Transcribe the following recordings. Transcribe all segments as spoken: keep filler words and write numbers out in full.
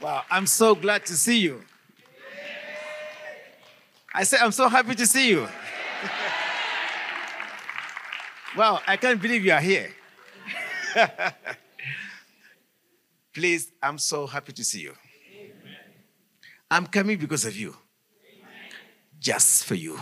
Wow, I'm so glad to see you. I said, I'm so happy to see you. Wow, I can't believe you are here. Please, I'm so happy to see you. I'm coming because of you. Just for you.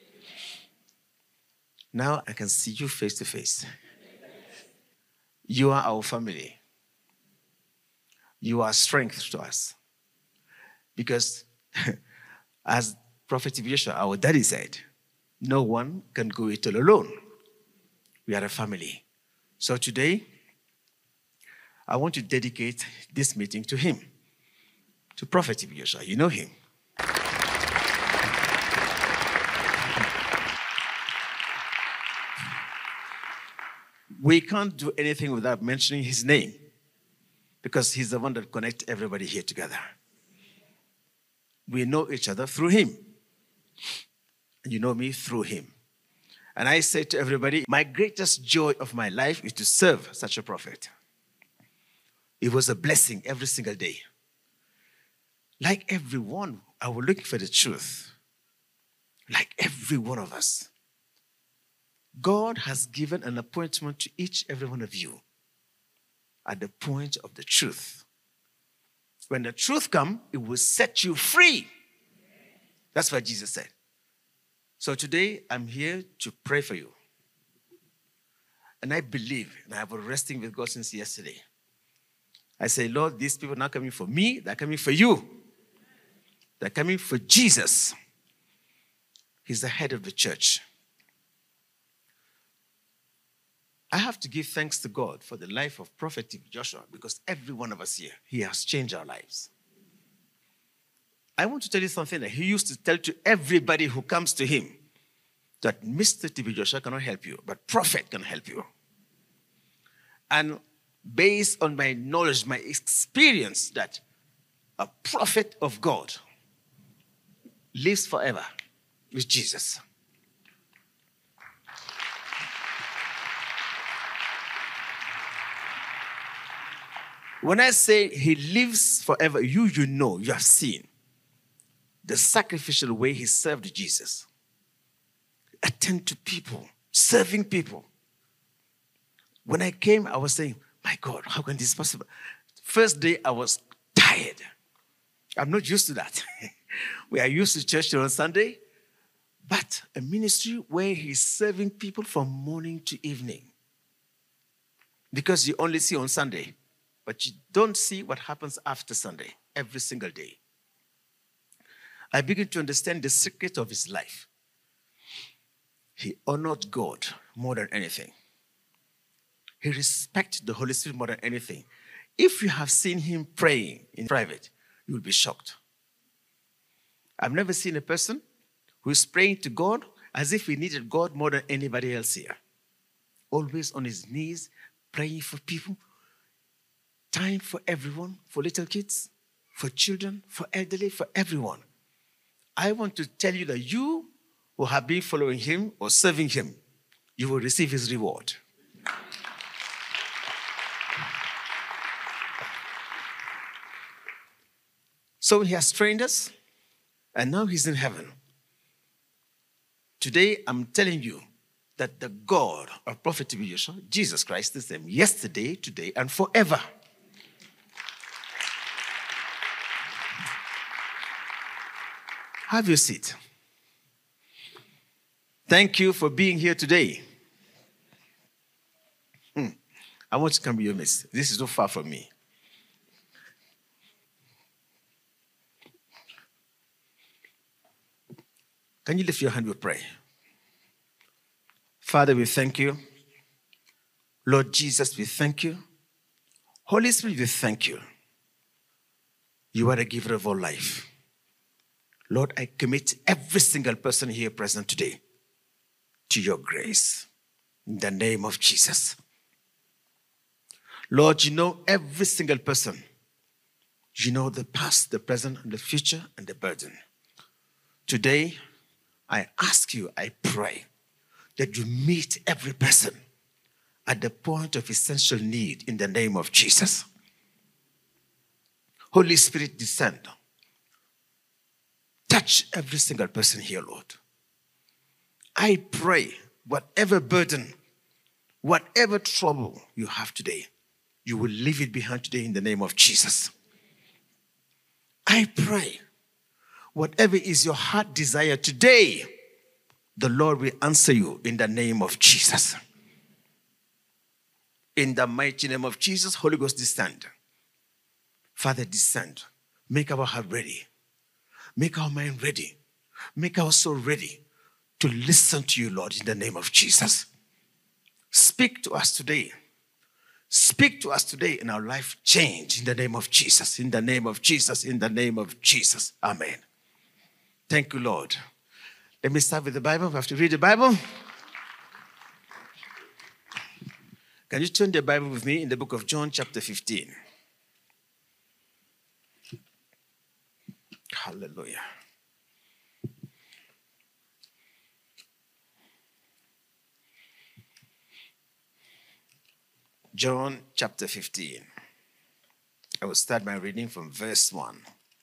Now I can see you face to face. You are our family. You are strength to us. Because as Prophet Joshua, our daddy said, no one can go it all alone. We are a family. So today, I want to dedicate this meeting to him, to Prophet Joshua. You know him. We can't do anything without mentioning his name, because he's the one that connects everybody here together. We know each other through him. And you know me through him. And I say to everybody, my greatest joy of my life is to serve such a prophet. It was a blessing every single day. Like everyone, I was looking for the truth. Like every one of us. God has given an appointment to each every one of you at the point of the truth. When the truth comes, it will set you free. That's what Jesus said. So today, I'm here to pray for you. And I believe, and I have been wrestling with God since yesterday. I say, Lord, these people are not coming for me, they're coming for you. They're coming for Jesus. He's the head of the church. I have to give thanks to God for the life of Prophet Joshua, because every one of us here, he has changed our lives. I want to tell you something that he used to tell to everybody who comes to him, that Mister T B Joshua cannot help you, but Prophet can help you. And based on my knowledge, my experience, that a prophet of God lives forever with Jesus. When I say he lives forever, you, you know, you have seen the sacrificial way he served Jesus. Attend to people, serving people. When I came, I was saying, my God, how can this be possible? First day, I was tired. I'm not used to that. We are used to church on Sunday, but a ministry where he's serving people from morning to evening. Because you only see on Sunday, but you don't see what happens after Sunday, every single day. I begin to understand the secret of his life. He honored God more than anything. He respected the Holy Spirit more than anything. If you have seen him praying in private, you will be shocked. I've never seen a person who is praying to God as if he needed God more than anybody else here. Always on his knees, praying for people. Time for everyone, for little kids, for children, for elderly, for everyone. I want to tell you that you who have been following him or serving him, you will receive his reward. So he has trained us, and now he's in heaven. Today, I'm telling you that the God of Prophet Joshua, Jesus Christ, is the same yesterday, today, and forever. Have your seat. Thank you for being here today. Hmm. I want to come to your midst. This is so far from me. Can you lift your hand? We'll pray. Father, we thank you. Lord Jesus, we thank you. Holy Spirit, we thank you. You are the giver of all life. Lord, I commit every single person here present today to your grace. In the name of Jesus. Lord, you know every single person. You know the past, the present, and the future, and the burden. Today, I ask you, I pray, that you meet every person at the point of essential need in the name of Jesus. Holy Spirit, descend. Touch every single person here, Lord. I pray whatever burden, whatever trouble you have today, you will leave it behind today in the name of Jesus. I pray whatever is your heart desire today, the Lord will answer you in the name of Jesus. In the mighty name of Jesus, Holy Ghost, descend. Father, descend. Make our heart ready. Make our mind ready. Make our soul ready to listen to you, Lord, in the name of Jesus. Speak to us today. Speak to us today in our life change in the name of Jesus. In the name of Jesus. In the name of Jesus. Amen. Thank you, Lord. Let me start with the Bible. We have to read the Bible. Can you turn the Bible with me in the book of John chapter fifteen? Hallelujah. John chapter fifteen. I will start my reading from verse one.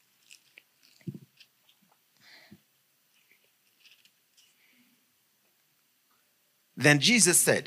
Then Jesus said,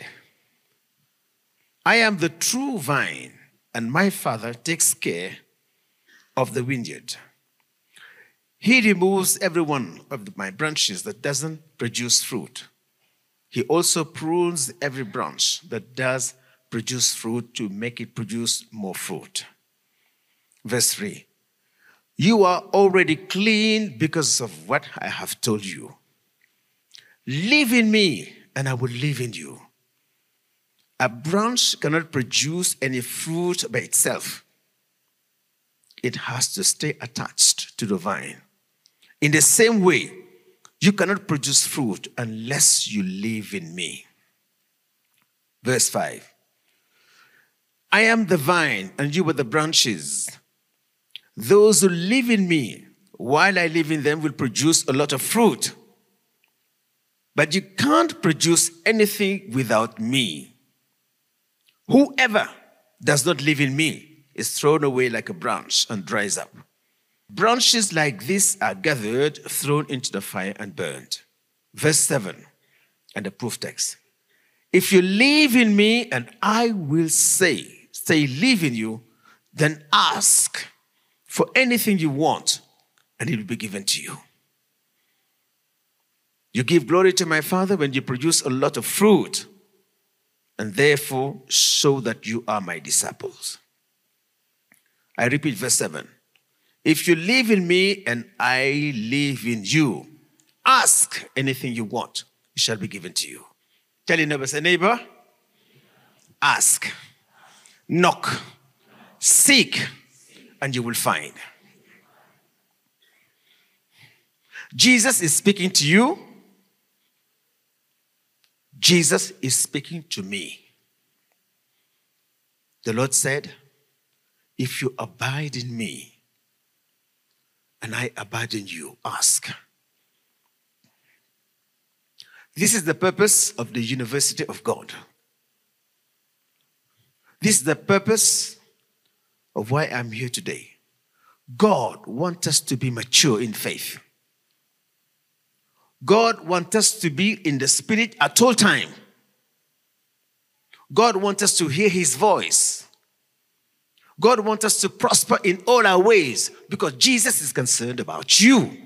I am the true vine, and my Father takes care of the vineyard. He removes every one of my branches that doesn't produce fruit. He also prunes every branch that does produce fruit to make it produce more fruit. Verse three. You are already clean because of what I have told you. Live in me, and I will live in you. A branch cannot produce any fruit by itself. It has to stay attached to the vine. In the same way, you cannot produce fruit unless you live in me. Verse five. I am the vine, and you are the branches. Those who live in me, while I live in them, will produce a lot of fruit. But you can't produce anything without me. Whoever does not live in me is thrown away like a branch and dries up. Branches like this are gathered, thrown into the fire, and burned. Verse seven, and the proof text. If you live in me, and I will say, say live in you, then ask for anything you want, and it will be given to you. You give glory to my Father when you produce a lot of fruit, and therefore show that you are my disciples. I repeat verse seven. If you live in me and I live in you, ask anything you want, it shall be given to you. Tell your neighbor, say, neighbor, ask, knock, seek, and you will find. Jesus is speaking to you. Jesus is speaking to me. The Lord said, if you abide in me and I abide in you, ask. This is the purpose of the University of God. This is the purpose of why I'm here today. God wants us to be mature in faith. God wants us to be in the Spirit at all time. God wants us to hear His voice. God wants us to prosper in all our ways because Jesus is concerned about you.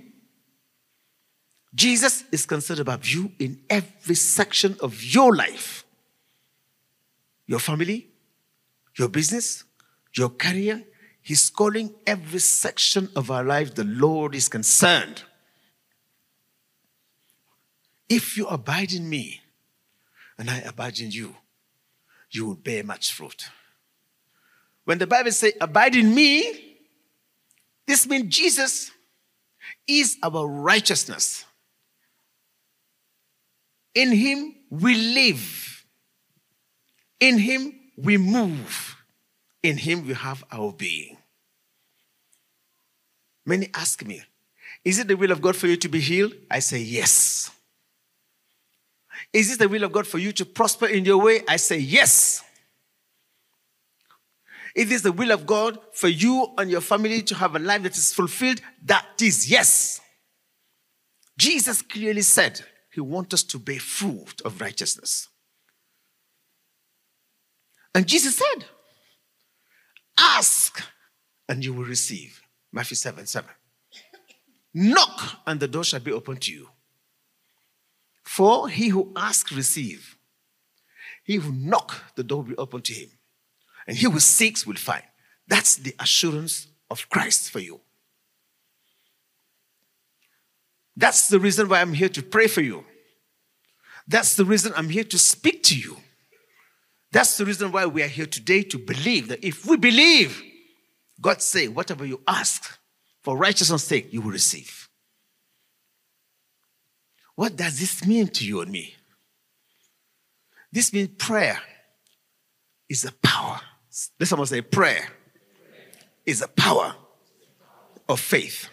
Jesus is concerned about you in every section of your life. Your family, your business, your career. He's calling every section of our life. The Lord is concerned. If you abide in me and I abide in you, you will bear much fruit. When the Bible says, abide in me, this means Jesus is our righteousness. In Him we live. In Him we move. In Him we have our being. Many ask me, is it the will of God for you to be healed? I say yes. Is it the will of God for you to prosper in your way? I say yes. It is the will of God for you and your family to have a life that is fulfilled. That is yes. Jesus clearly said he wants us to bear fruit of righteousness. And Jesus said, ask and you will receive. Matthew seven, seven. Knock and the door shall be opened to you. For he who asks, receive. He who knock, the door will be opened to him. And he who seeks will find. That's the assurance of Christ for you. That's the reason why I'm here to pray for you. That's the reason I'm here to speak to you. That's the reason why we are here today, to believe that if we believe, God say, whatever you ask for righteousness' sake, you will receive. What does this mean to you and me? This means prayer is a power. Let someone say, prayer is a power of faith.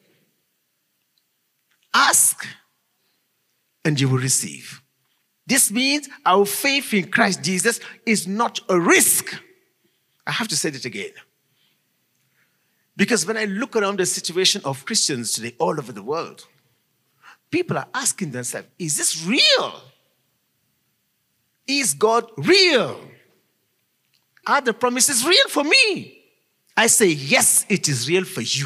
Ask and you will receive. This means our faith in Christ Jesus is not a risk. I have to say that again. Because when I look around the situation of Christians today all over the world, people are asking themselves, is this real? Is God real? Are the promises real for me? I say, yes, it is real for you.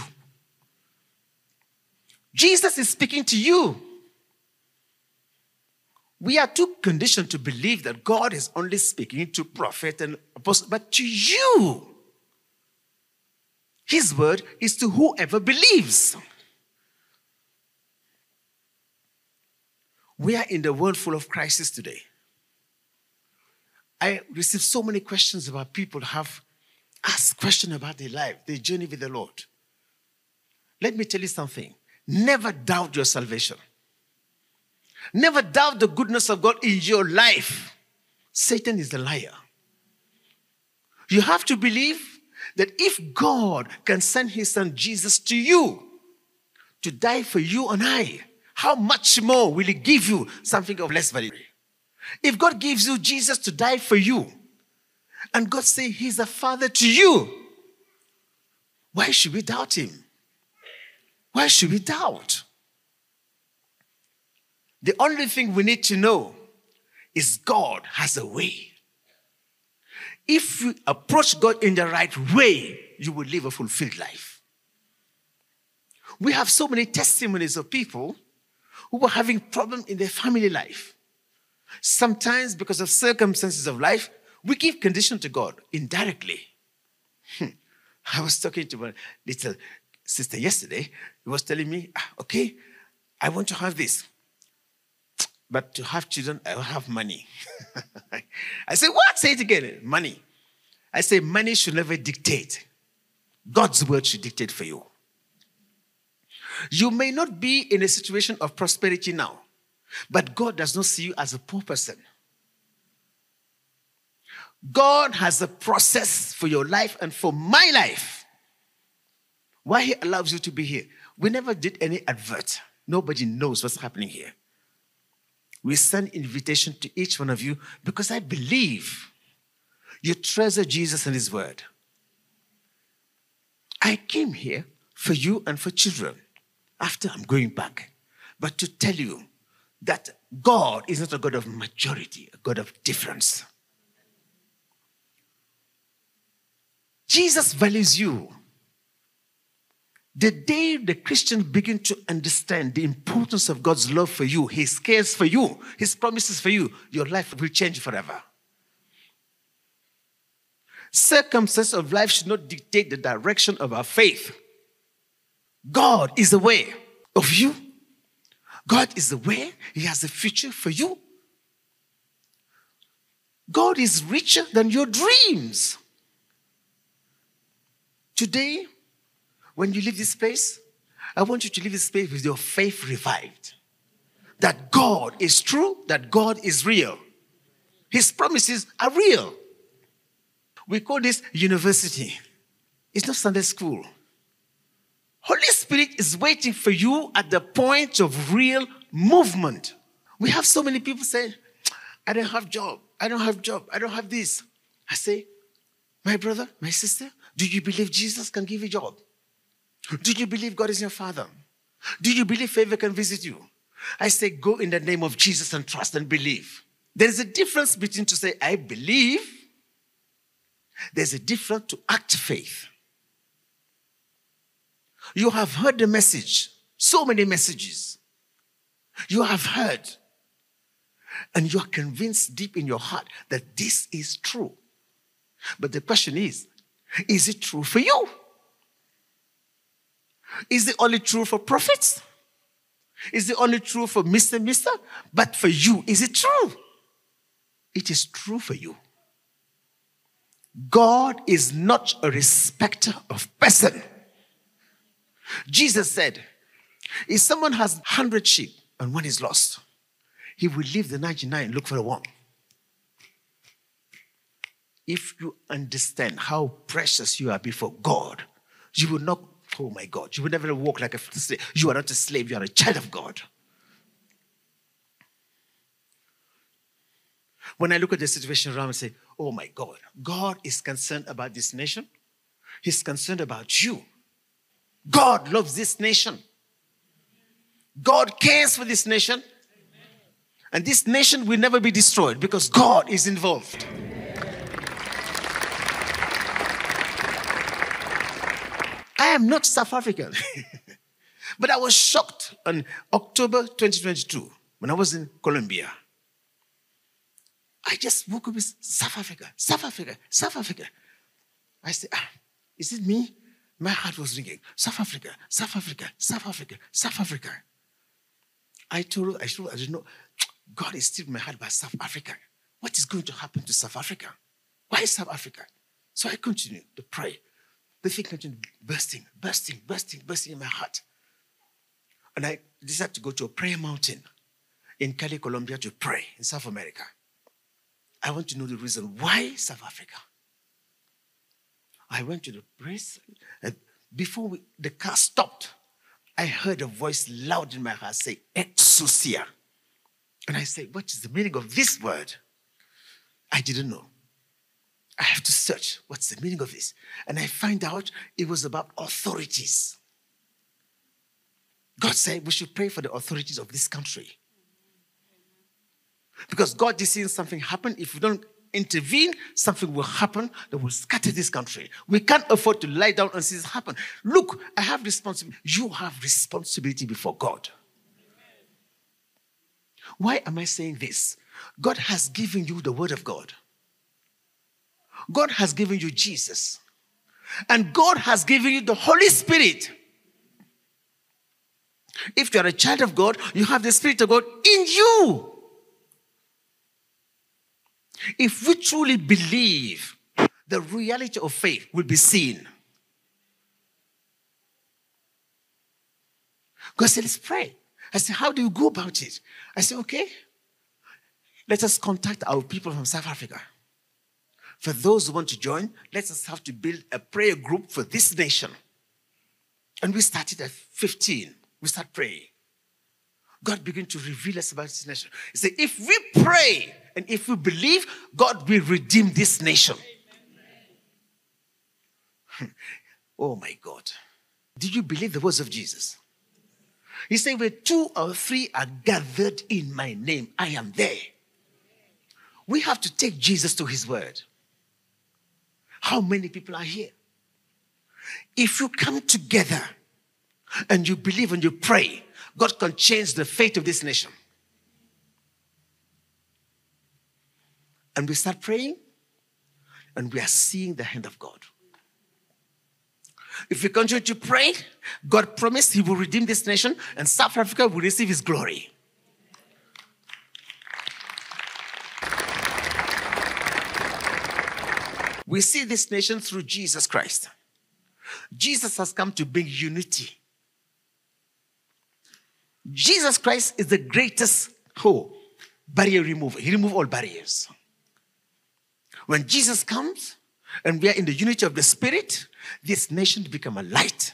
Jesus is speaking to you. We are too conditioned to believe that God is only speaking to prophet and apostle, but to you. His word is to whoever believes. We are in the world full of crisis today. I receive so many questions about people who have asked questions about their life, their journey with the Lord. Let me tell you something. Never doubt your salvation. Never doubt the goodness of God in your life. Satan is a liar. You have to believe that if God can send his son Jesus to you to die for you and I, how much more will he give you something of less value? If God gives you Jesus to die for you, and God says he's a father to you, why should we doubt him? Why should we doubt? The only thing we need to know is God has a way. If you approach God in the right way, you will live a fulfilled life. We have so many testimonies of people who were having problems in their family life. Sometimes because of circumstances of life, we give condition to God indirectly. Hmm. I was talking to my little sister yesterday. He was telling me, ah, okay, I want to have this. But to have children, I don't have money. I say, what? Say it again. Money. I say, money should never dictate. God's word should dictate for you. You may not be in a situation of prosperity now, but God does not see you as a poor person. God has a process for your life and for my life. Why he allows you to be here. We never did any advert. Nobody knows what's happening here. We send invitation to each one of you because I believe you treasure Jesus and his word. I came here for you and for children after I'm going back, but to tell you that God is not a God of majority, a God of difference. Jesus values you. The day the Christian begin to understand the importance of God's love for you, his cares for you, his promises for you, your life will change forever. Circumstances of life should not dictate the direction of our faith. God is aware of you. God is aware he has a future for you. God is richer than your dreams. Today, when you leave this place, I want you to leave this place with your faith revived. That God is true, that God is real. His promises are real. We call this university. It's not Sunday school. Holy Spirit is waiting for you at the point of real movement. We have so many people saying, I don't have job, I don't have job, I don't have this. I say, My brother, my sister, do you believe Jesus can give you a job? Do you believe God is your father? Do you believe favor can visit you? I say, go in the name of Jesus and trust and believe. There is a difference between to say, I believe. There's a difference to act faith. You have heard the message, so many messages. You have heard, and you are convinced deep in your heart that this is true. But the question is, is it true for you? Is it only true for prophets? Is it only true for Mister Mister? But for you, is it true? It is true for you. God is not a respecter of person. Jesus said, if someone has one hundred sheep and one is lost, he will leave the ninety-nine and look for the one. If you understand how precious you are before God, you will not, oh my God, you will never walk like a slave. You are not a slave, you are a child of God. When I look at the situation around and say, oh my God, God is concerned about this nation. He's concerned about you. God loves this nation. God cares for this nation. And this nation will never be destroyed because God is involved. I am not South African. But I was shocked on October twenty twenty-two when I was in Colombia. I just woke up with South Africa, South Africa, South Africa. I said, ah, is it me? My heart was ringing. South Africa, South Africa, South Africa, South Africa. I told, I told, I didn't know, God is still in my heart about South Africa. What is going to happen to South Africa? Why South Africa? So I continued to pray. The thing continued bursting, bursting, bursting, bursting in my heart. And I decided to go to a prayer mountain in Cali, Colombia to pray in South America. I want to know the reason why South Africa. I went to the place. Before we, the car stopped, I heard a voice loud in my heart say, exousia. And I said, what is the meaning of this word? I didn't know. I have to search. What's the meaning of this? And I find out it was about authorities. God said we should pray for the authorities of this country. Because God is seeing something happen. If we don't intervene, something will happen that will scatter this country. We can't afford to lie down and see this happen. Look, I have responsibility. You have responsibility before God. Why am I saying this? God has given you the word of God. God has given you Jesus. And God has given you the Holy Spirit. If you are a child of God, you have the Spirit of God in you. If we truly believe, the reality of faith will be seen. God said, let's pray. I said, how do you go about it? I said, okay, let us contact our people from South Africa. For those who want to join, let us have to build a prayer group for this nation. And we started at fifteen. We start praying. God began to reveal us about this nation. He said, if we pray and if we believe, God will redeem this nation. Oh my God. Did you believe the words of Jesus? He said, where two or three are gathered in my name, I am there. We have to take Jesus to his word. How many people are here? If you come together and you believe and you pray, God can change the fate of this nation. And we start praying, and we are seeing the hand of God. If we continue to pray, God promised he will redeem this nation, and South Africa will receive his glory. We see this nation through Jesus Christ. Jesus has come to bring unity. Jesus Christ is the greatest oh, barrier remover. He removes all barriers. When Jesus comes and we are in the unity of the Spirit, this nation becomes a light.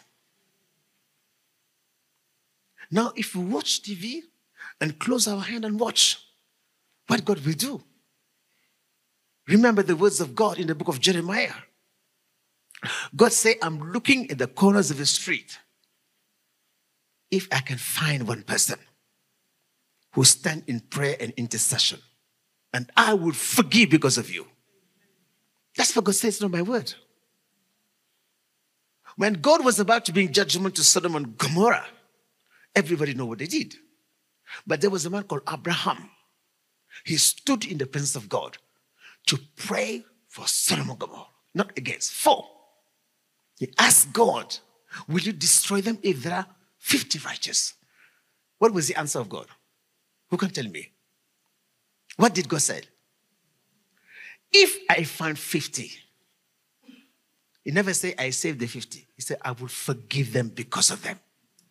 Now, if we watch T V and close our hand and watch what God will do. Remember the words of God in the book of Jeremiah. God said, I'm looking in the corners of the street. If I can find one person who stand in prayer and intercession, and I will forgive because of you. That's what God says, not my word. When God was about to bring judgment to Sodom and Gomorrah, everybody know what they did. But there was a man called Abraham. He stood in the presence of God to pray for Sodom and Gomorrah, not against, for. He asked God, will you destroy them if there are fifty righteous? What was the answer of God? Who can tell me? What did God say? If I find fifty, he never said, I saved the fifty. He said, I will forgive them because of them.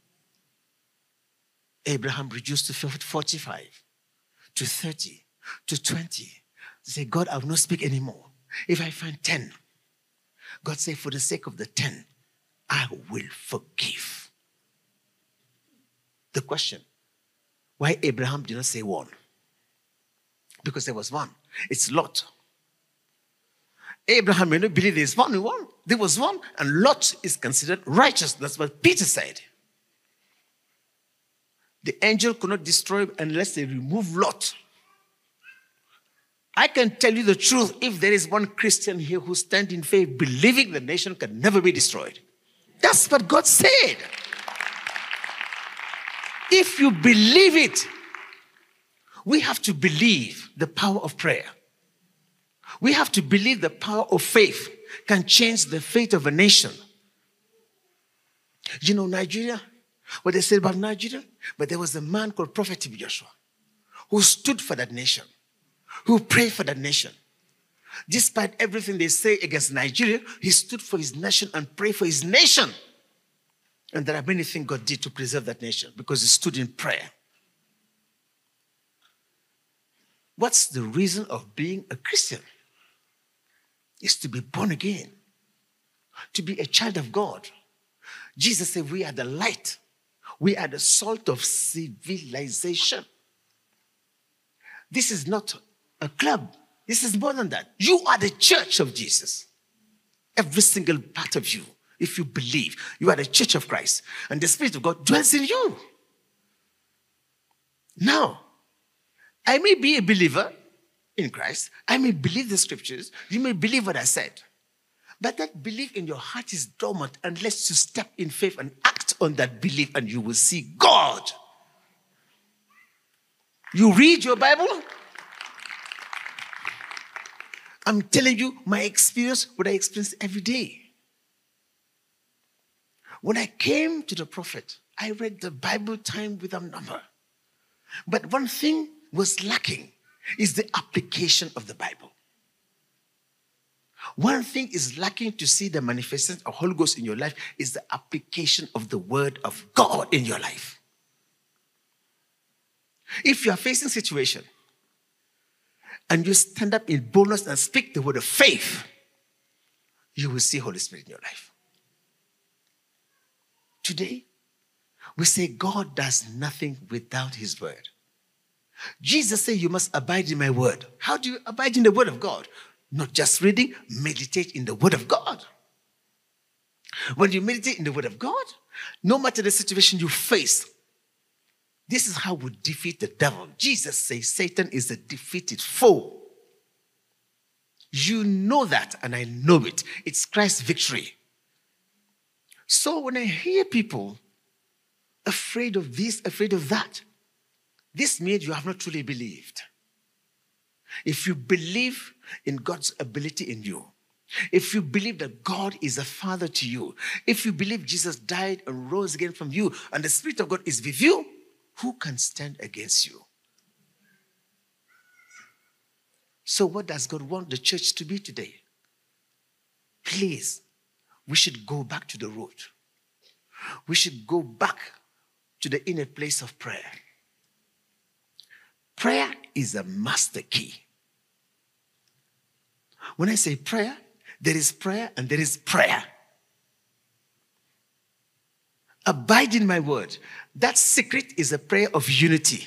Abraham reduced to forty-five, to thirty, to twenty. He said, God, I will not speak anymore. If I find ten, God said, for the sake of the ten, I will forgive. The question, why Abraham did not say one? Because there was one. It's Lot. Abraham may not believe there's only one. There was one, and Lot is considered righteous. That's what Peter said. The angel could not destroy him unless they remove Lot. I can tell you the truth. If there is one Christian here who stands in faith, believing the nation can never be destroyed. That's what God said. If you believe it, we have to believe the power of prayer. We have to believe the power of faith can change the fate of a nation. You know Nigeria? What they said about Nigeria? But there was a man called Prophet T B Joshua who stood for that nation, who prayed for that nation. Despite everything they say against Nigeria, he stood for his nation and prayed for his nation. And there are many things God did to preserve that nation because he stood in prayer. What's the reason of being a Christian? It's to be born again, to be a child of God. Jesus said we are the light. We are the salt of civilization. This is not a club. This is more than that. You are the church of Jesus. Every single part of you, if you believe, you are the church of Christ. And the Spirit of God dwells in you. Now, I may be a believer in Christ. I may believe the scriptures. You may believe what I said. But that belief in your heart is dormant unless you step in faith and act on that belief and you will see God. You read your Bible. I'm telling you my experience, what I experience every day. When I came to the prophet, I read the Bible time without number. But one thing was lacking is the application of the Bible. One thing is lacking to see the manifestation of Holy Ghost in your life is the application of the word of God in your life. If you are facing a situation and you stand up in boldness and speak the word of faith, you will see Holy Spirit in your life. Today, we say God does nothing without his word. Jesus said, you must abide in my word. How do you abide in the word of God? Not just reading, meditate in the word of God. When you meditate in the word of God, no matter the situation you face, this is how we defeat the devil. Jesus says Satan is a defeated foe. You know that, and I know it. It's Christ's victory. So when I hear people afraid of this, afraid of that, this means you have not truly believed. If you believe in God's ability in you, if you believe that God is a father to you, if you believe Jesus died and rose again from you, and the Spirit of God is with you, who can stand against you? So what does God want the church to be today? Please, we should go back to the root. We should go back to the inner place of prayer. Prayer is a master key. When I say prayer, there is prayer and there is prayer. Abide in my word. That secret is a prayer of unity.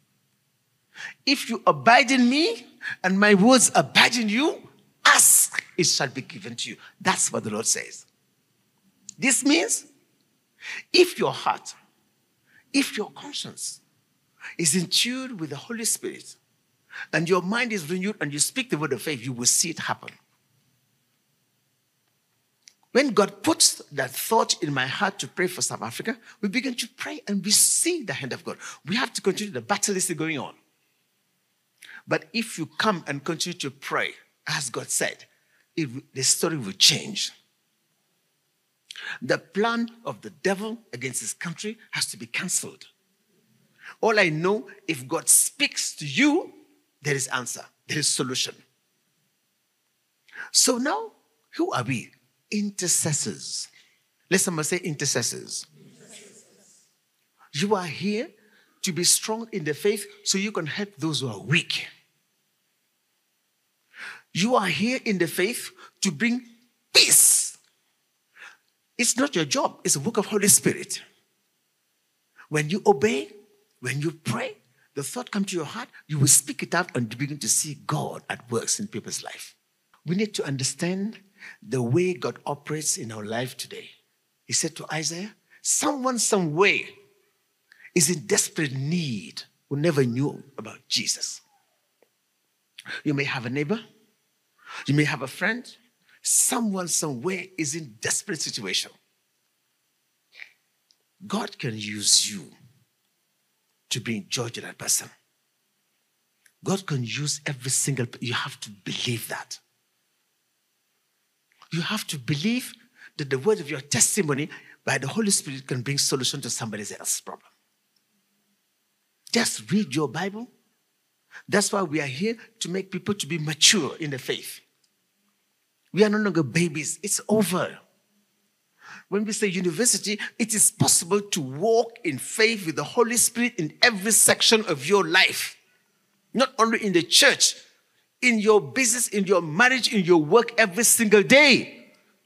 If you abide in me and my words abide in you, ask it shall be given to you. That's what the Lord says. This means if your heart, if your conscience is in tune with the Holy Spirit and your mind is renewed and you speak the word of faith, you will see it happen. When God puts that thought in my heart to pray for South Africa, we begin to pray and we see the hand of God. We have to continue. The battle is still going on. But if you come and continue to pray, as God said, it, the story will change. The plan of the devil against this country has to be cancelled. All I know, if God speaks to you, there is answer. There is solution. So now, who are we? Intercessors. Let somebody say intercessors. intercessors. You are here to be strong in the faith so you can help those who are weak. You are here in the faith to bring peace. It's not your job. It's a work of Holy Spirit. When you obey, when you pray, the thought comes to your heart, you will speak it out and begin to see God at work in people's life. We need to understand the way God operates in our life today. He said to Isaiah, someone, some way is in desperate need who never knew about Jesus. You may have a neighbor. You may have a friend. Someone, some way is in desperate situation. God can use you to bring joy to that person. God can use every single person. You have to believe that. You have to believe that the word of your testimony by the Holy Spirit can bring solution to somebody else's problem. Just read your Bible. That's why we are here, to make people to be mature in the faith. We are no longer babies. It's over. When we say university, it is possible to walk in faith with the Holy Spirit in every section of your life. Not only in the church, in your business, in your marriage, in your work, every single day.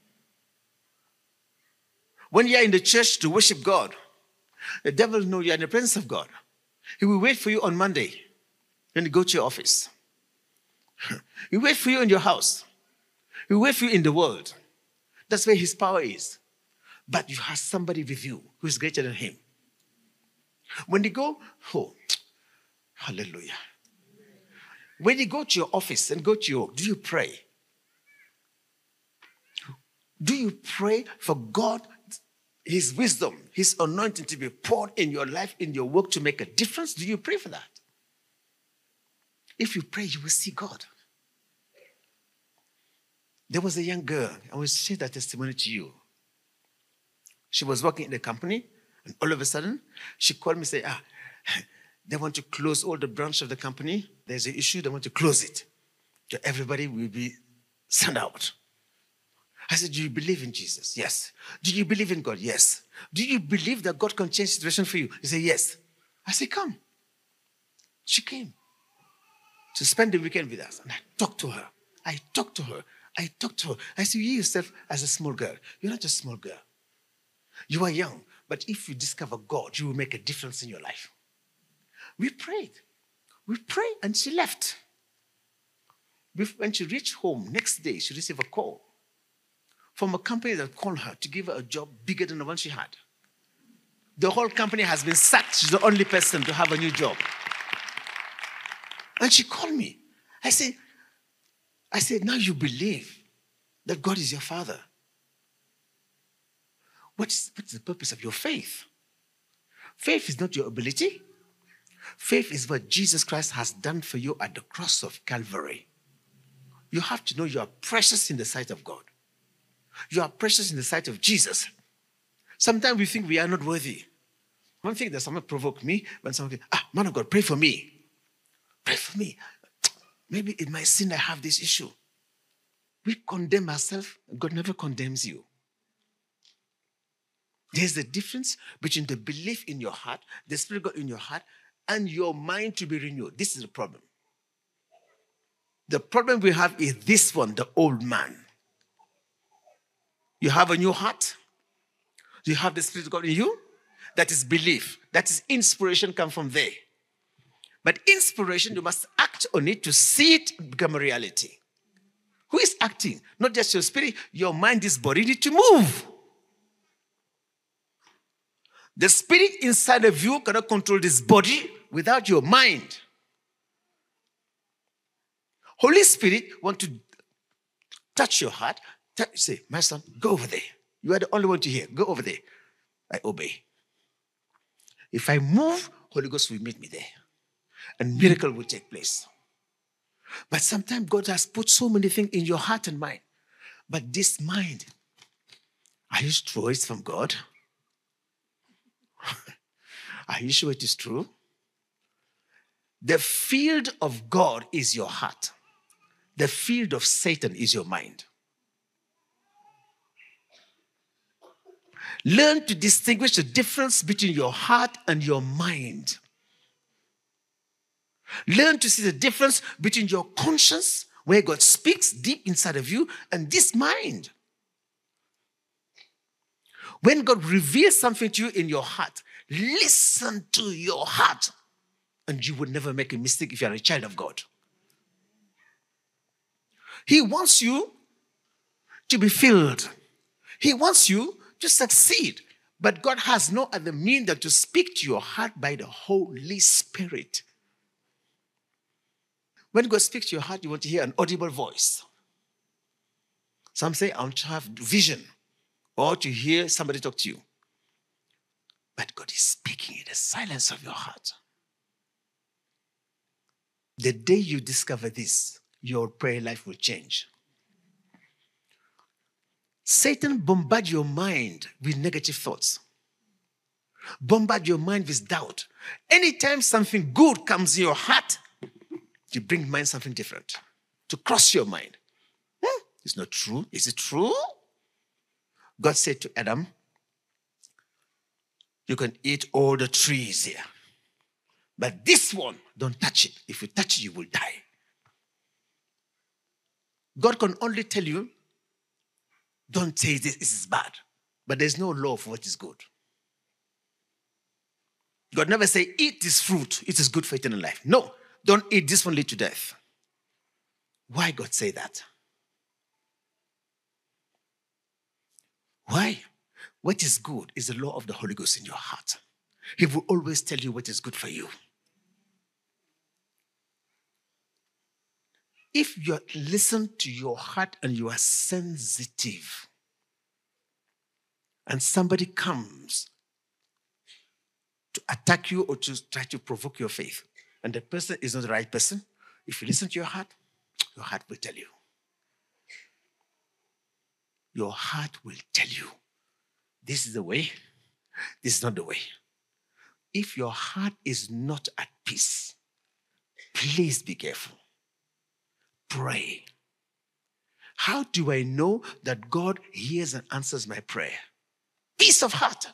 When you are in the church to worship God, the devil knows you are in the presence of God. He will wait for you on Monday when you go to your office. He will wait for you in your house. He will wait for you in the world. That's where his power is. But you have somebody with you who is greater than him. When you go, oh, hallelujah. When you go to your office and go to your, do you pray? Do you pray for God, his wisdom, his anointing to be poured in your life, in your work to make a difference? Do you pray for that? If you pray, you will see God. There was a young girl, I will share that testimony to you. She was working in the company, and all of a sudden, she called me and said, ah, they want to close all the branches of the company. There's an issue, they want to close it. So everybody will be sent out. I said, do you believe in Jesus? Yes. Do you believe in God? Yes. Do you believe that God can change the situation for you? He said, yes. I said, come. She came to spend the weekend with us. And I talked to her. I talked to her. I talked to her. I said, you yourself as a small girl. You're not a small girl. You are young. But if you discover God, you will make a difference in your life. We prayed. We prayed and she left. When she reached home, next day, she received a call from a company that called her to give her a job bigger than the one she had. The whole company has been sacked. She's the only person to have a new job. And she called me. I said, I said, now you believe that God is your Father. What's, what's the purpose of your faith? Faith is not your ability. Faith is what Jesus Christ has done for you at the cross of Calvary. You have to know you are precious in the sight of God. You are precious in the sight of Jesus. Sometimes we think we are not worthy. One thing that someone provoked me, when someone said, ah, man of God, pray for me. Pray for me. Maybe in my sin I have this issue. We condemn ourselves. God never condemns you. There's a difference between the belief in your heart, the Spirit of God in your heart, and your mind to be renewed. This is the problem. The problem we have is this one, the old man. You have a new heart. You have the Spirit of God in you. That is belief. That is inspiration come from there. But inspiration, you must act on it to see it become a reality. Who is acting? Not just your spirit, your mind, this body need to move. The spirit inside of you cannot control this body without your mind. Holy Spirit want to touch your heart. Touch, say, my son, go over there. You are the only one to hear. Go over there. I obey. If I move, Holy Ghost will meet me there. And miracle will take place. But sometimes God has put so many things in your heart and mind. But this mind, are you sure it's from God? Are you sure it is true? The field of God is your heart. The field of Satan is your mind. Learn to distinguish the difference between your heart and your mind. Learn to see the difference between your conscience, where God speaks deep inside of you, and this mind. When God reveals something to you in your heart, listen to your heart, and you will never make a mistake if you are a child of God. He wants you to be filled. He wants you to succeed. But God has no other means than to speak to your heart by the Holy Spirit. When God speaks to your heart, you want to hear an audible voice. Some say, I want to have vision or to hear somebody talk to you. But God is speaking in the silence of your heart. The day you discover this, your prayer life will change. Satan bombards your mind with negative thoughts. Bombard your mind with doubt. Anytime something good comes in your heart, you bring to mind something different. To cross your mind. Hmm, it's not true. Is it true? God said to Adam, you can eat all the trees here. But this one, don't touch it. If you touch it, you will die. God can only tell you, don't say this, this is bad. But there's no law for what is good. God never say, eat this fruit. It is good for eternal life. No, don't eat this one, lead to death. Why God say that? Why? What is good is the law of the Holy Ghost in your heart. He will always tell you what is good for you. If you listen to your heart and you are sensitive, and somebody comes to attack you or to try to provoke your faith, and the person is not the right person, if you listen to your heart, your heart will tell you. Your heart will tell you, this is the way, this is not the way. If your heart is not at peace, please be careful. Pray. How do I know that God hears and answers my prayer? Peace of heart.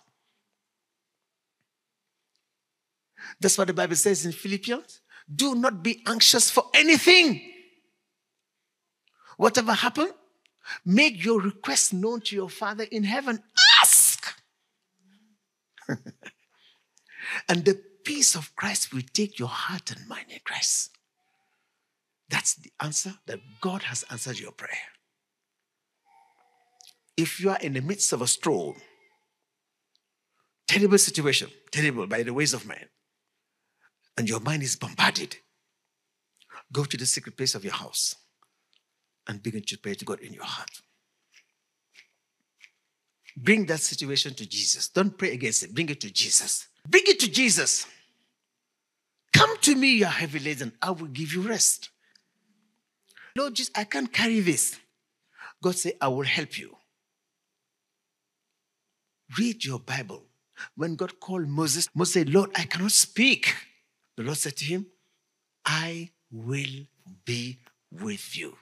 That's what the Bible says in Philippians. Do not be anxious for anything. Whatever happens, make your request known to your Father in heaven. Ask. And the peace of Christ will take your heart and mind in Christ. That's the answer that God has answered your prayer. If you are in the midst of a storm, terrible situation, terrible by the ways of man, and your mind is bombarded, go to the secret place of your house and begin to pray to God in your heart. Bring that situation to Jesus. Don't pray against it. Bring it to Jesus. Bring it to Jesus. Come to me, you are heavy laden. I will give you rest. Lord Jesus, I can't carry this. God said, I will help you. Read your Bible. When God called Moses, Moses said, Lord, I cannot speak. The Lord said to him, I will be with you.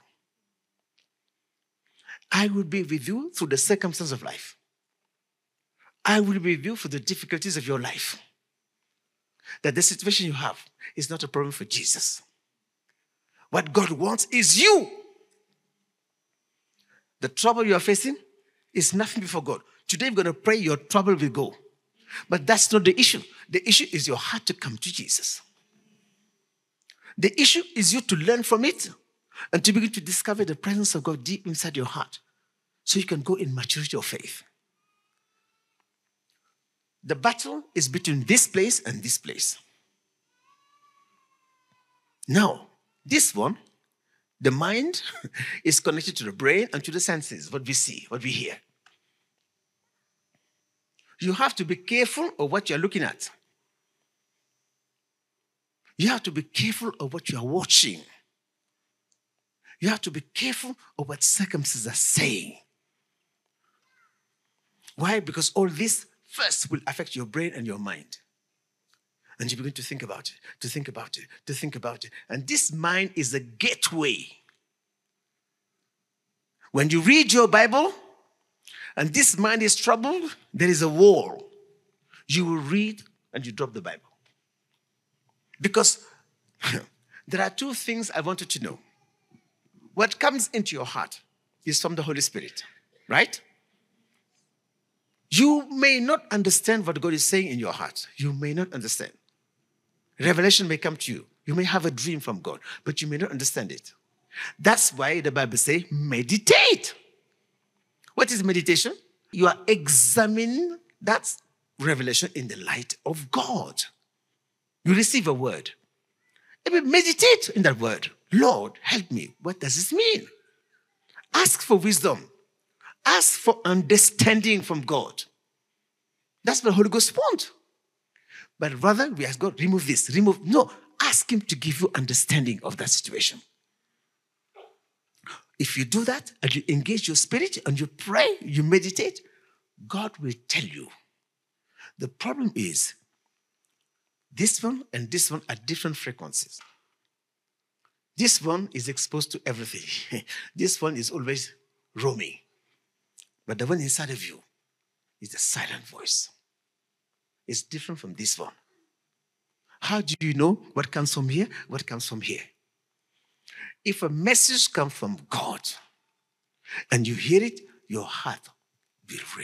I will be with you through the circumstances of life. I will be with you for the difficulties of your life. That the situation you have is not a problem for Jesus. What God wants is you. The trouble you are facing is nothing before God. Today we're going to pray, your trouble will go. But that's not the issue. The issue is your heart to come to Jesus. The issue is you to learn from it. and to begin to discover the presence of God deep inside your heart so you can go in maturity of faith. The battle is between this place and this place. Now, this one, the mind is connected to the brain and to the senses, what we see, what we hear. You have to be careful of what you're looking at. You have to be careful of what you are watching. You have to be careful of what circumstances are saying. Why? Because all this first will affect your brain and your mind. And you begin to think about it, to think about it, to think about it. And this mind is a gateway. When you read your Bible and this mind is troubled, there is a wall. You will read and you drop the Bible. Because there are two things I want you to know. What comes into your heart is from the Holy Spirit, right? You may not understand what God is saying in your heart. You may not understand. Revelation may come to you. You may have a dream from God, but you may not understand it. That's why the Bible says, meditate. What is meditation? You are examining that revelation in the light of God. You receive a word. Meditate in that word. Lord, help me. What does this mean? Ask for wisdom. Ask for understanding from God. That's what the Holy Ghost wants. But rather, we ask God, remove this, remove. No, ask Him to give you understanding of that situation. If you do that and you engage your spirit and you pray, you meditate, God will tell you. The problem is, this one and this one are different frequencies. This one is exposed to everything. This one is always roaming. But the one inside of you is a silent voice. It's different from this one. How do you know what comes from here, what comes from here? If a message comes from God and you hear it, your heart will ring.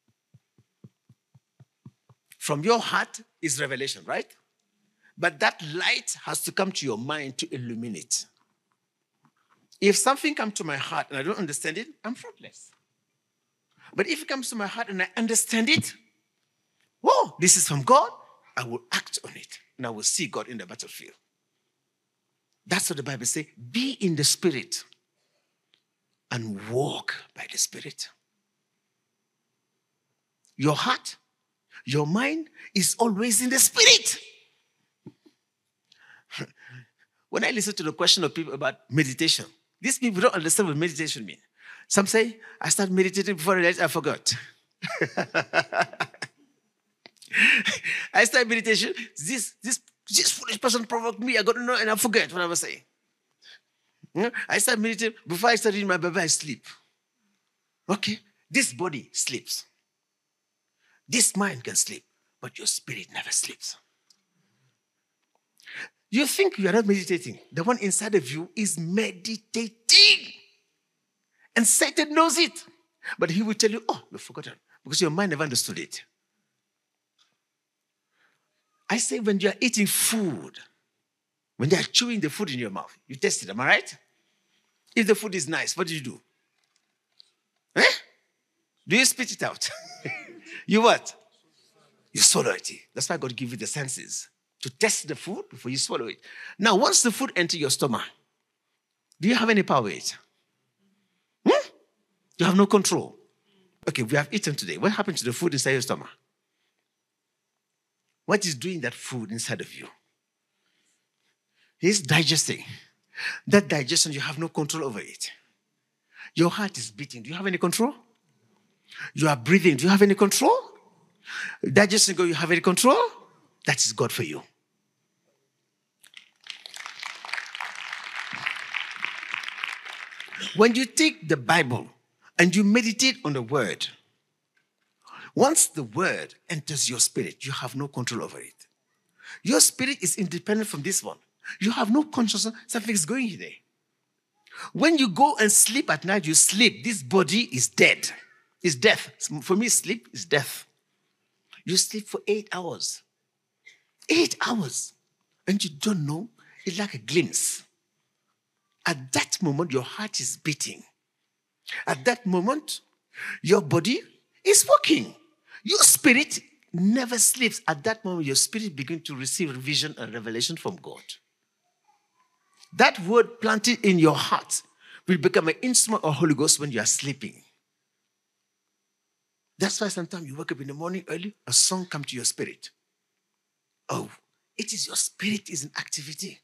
From your heart is revelation, right? But that light has to come to your mind to illuminate. If something comes to my heart and I don't understand it, I'm fruitless. But if it comes to my heart and I understand it, whoa, this is from God, I will act on it. And I will see God in the battlefield. That's what the Bible says. Be in the Spirit and walk by the Spirit. Your heart, your mind is always in the Spirit. When I listen to the question of people about meditation, these people don't understand what meditation means. Some say, I started meditating before I forgot. I started meditation. This, this, this foolish person provoked me. I got to know and I forget what I was saying. I started meditating. Before I started reading my Bible, I sleep. Okay? This body sleeps. This mind can sleep, but your spirit never sleeps. You think you are not meditating. The one inside of you is meditating. And Satan knows it. But he will tell you, oh, you've forgotten. Because your mind never understood it. I say when you are eating food, when they are chewing the food in your mouth, you taste it, am I right? If the food is nice, what do you do? Eh? Do you spit it out? You what? You swallow it. That's why God gives you the senses to test the food before you swallow it. Now, once the food enters your stomach, do you have any power with it? Hmm? You have no control. Okay, we have eaten today. What happened to the food inside your stomach? What is doing that food inside of you? It's digesting. That digestion, you have no control over it. Your heart is beating. Do you have any control? You are breathing. Do you have any control? Digestion, do you have any control? That is God for you. When you take the Bible and you meditate on the word, once the word enters your spirit, you have no control over it. Your spirit is independent from this one. You have no consciousness, something is going there. When you go and sleep at night, you sleep. This body is dead. It's death. For me, sleep is death. You sleep for eight hours. Eight hours. And you don't know. It's like a glimpse. At that moment, your heart is beating. At that moment, your body is working. Your spirit never sleeps. At that moment, your spirit begins to receive vision and revelation from God. That word planted in your heart will become an instrument of Holy Ghost when you are sleeping. That's why sometimes you wake up in the morning early, a song comes to your spirit. Oh, it is your spirit is in activity.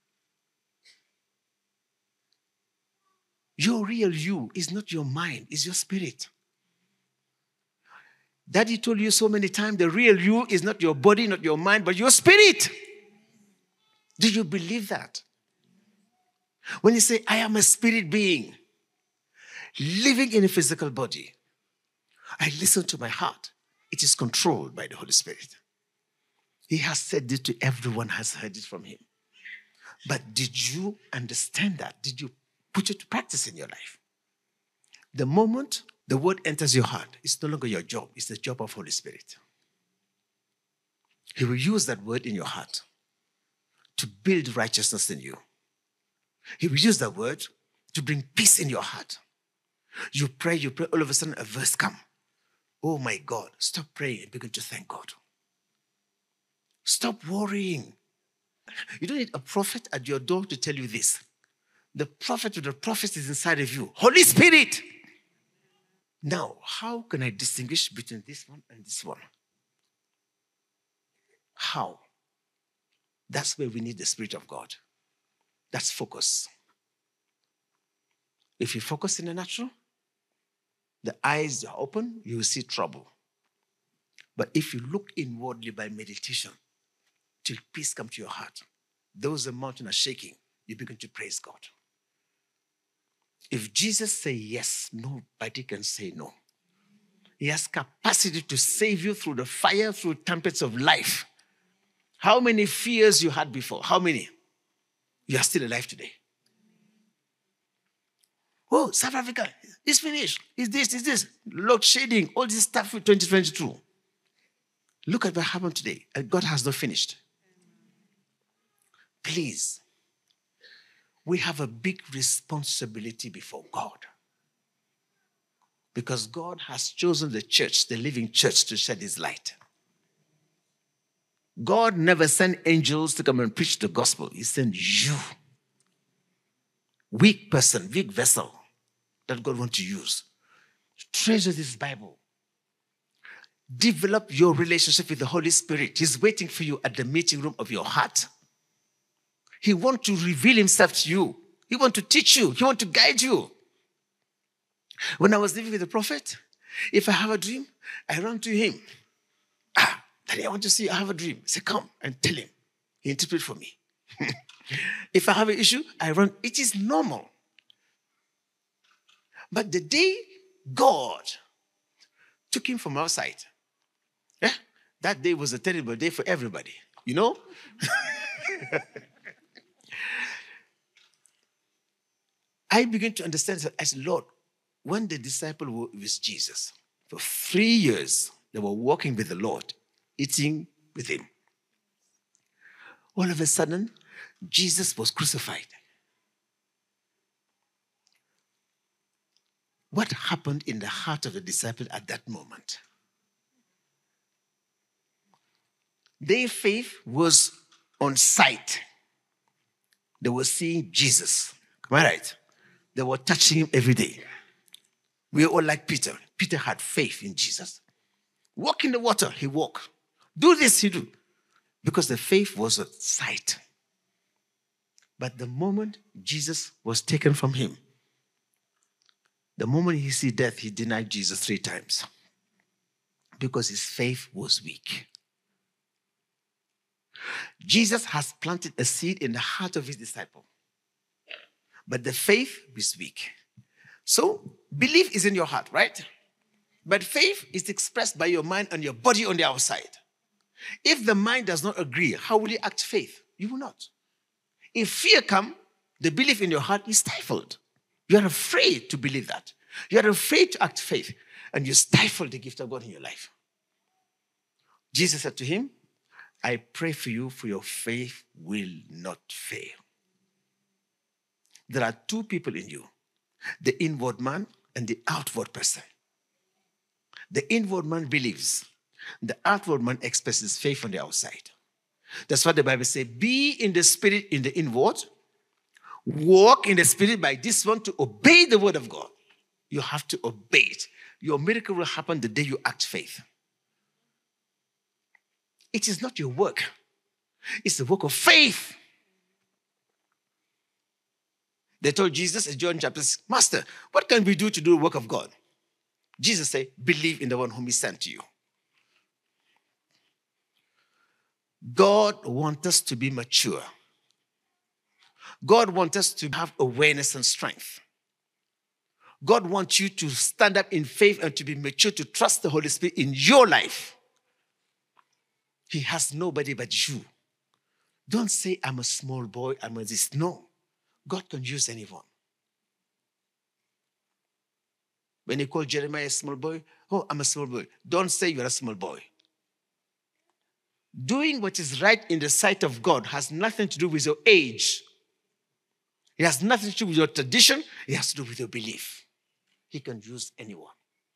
Your real you is not your mind, it's your spirit. Daddy told you so many times, the real you is not your body, not your mind, but your spirit. Do you believe that? When you say, I am a spirit being, living in a physical body, I listen to my heart. It is controlled by the Holy Spirit. He has said it to everyone, has heard it from him. But did you understand that? Did you put it to practice in your life? The moment the word enters your heart, it's no longer your job. It's the job of Holy Spirit. He will use that word in your heart to build righteousness in you. He will use that word to bring peace in your heart. You pray, you pray, all of a sudden a verse comes. Oh my God, stop praying and begin to thank God. Stop worrying. You don't need a prophet at your door to tell you this. The prophet or the prophet is inside of you. Holy Spirit. Now, how can I distinguish between this one and this one? How? That's where we need the Spirit of God. That's focus. If you focus in the natural, the eyes are open, you will see trouble. But if you look inwardly by meditation, till peace comes to your heart, those the mountain are shaking, you begin to praise God. If Jesus say yes, nobody can say no. He has capacity to save you through the fire, through tempests of life. How many fears you had before? How many? You are still alive today. Oh, South Africa, it's finished. It's this, it's this. Load shedding, all this stuff for twenty twenty-two. Look at what happened today. And God has not finished. Please, we have a big responsibility before God. Because God has chosen the church, the living church, to shed his light. God never sent angels to come and preach the gospel. He sent you. Weak person, weak vessel that God wants to use. Treasure this Bible. Develop your relationship with the Holy Spirit. He's waiting for you at the meeting room of your heart. He wants to reveal himself to you. He wants to teach you. He wants to guide you. When I was living with the prophet, if I have a dream, I run to him. Ah, Daddy, I want to see you. I have a dream. I say, come and tell him. He interprets for me. If I have an issue, I run. It is normal. But the day God took him from outside, yeah, that day was a terrible day for everybody. You know? I began to understand as Lord, when the disciple were with Jesus, for three years, they were walking with the Lord, eating with him. All of a sudden, Jesus was crucified. What happened in the heart of the disciple at that moment? Their faith was on sight. They were seeing Jesus. Am I right? They were touching him every day. We were all like Peter. Peter had faith in Jesus. Walk in the water, he walked. Do this, he do. Because the faith was at sight. But the moment Jesus was taken from him, the moment he see death, he denied Jesus three times. Because his faith was weak. Jesus has planted a seed in the heart of his disciple. But the faith is weak. So, belief is in your heart, right? But faith is expressed by your mind and your body on the outside. If the mind does not agree, how will you act faith? You will not. If fear comes, the belief in your heart is stifled. You are afraid to believe that. You are afraid to act faith. And you stifle the gift of God in your life. Jesus said to him, I pray for you, for your faith will not fail. there are two people in you, the inward man and the outward person. The inward man believes. The outward man expresses faith on the outside. That's what the Bible says. Be in the spirit in the inward. Walk in the spirit by this one to obey the word of God. You have to obey it. Your miracle will happen the day you act faith. It is not your work. It's the work of faith. They told Jesus in John chapter six, Master, what can we do to do the work of God? Jesus said, believe in the one whom he sent to you. God wants us to be mature. God wants us to have awareness and strength. God wants you to stand up in faith and to be mature, to trust the Holy Spirit in your life. He has nobody but you. Don't say, I'm a small boy, I'm a this. No. God can use anyone. When he called Jeremiah a small boy, oh, I'm a small boy. Don't say you're a small boy. Doing what is right in the sight of God has nothing to do with your age. It has nothing to do with your tradition. It has to do with your belief. He can use anyone.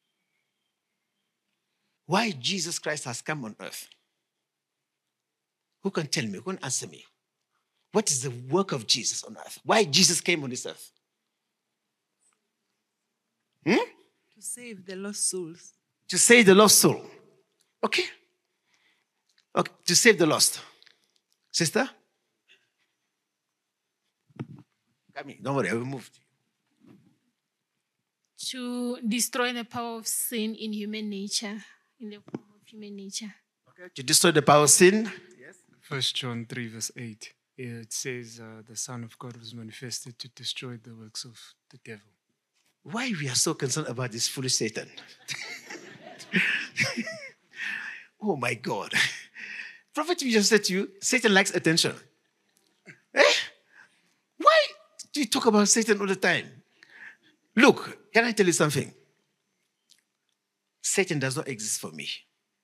Why Jesus Christ has come on earth? Who can tell me? Who can answer me? What is the work of Jesus on earth? Why Jesus came on this earth? Hmm? To save the lost souls. To save the lost soul. Okay. Okay. To save the lost. Sister? Come here. Don't worry, I will move. To destroy the power of sin in human nature, in the form of human nature. Okay. To destroy the power of sin. Yes. First John three verse eight. It says uh, the Son of God was manifested to destroy the works of the devil. Why we are so concerned about this foolish Satan? Oh my God. Prophet, we just said to you, Satan likes attention. Eh? Why do you talk about Satan all the time? Look, can I tell you something? Satan does not exist for me.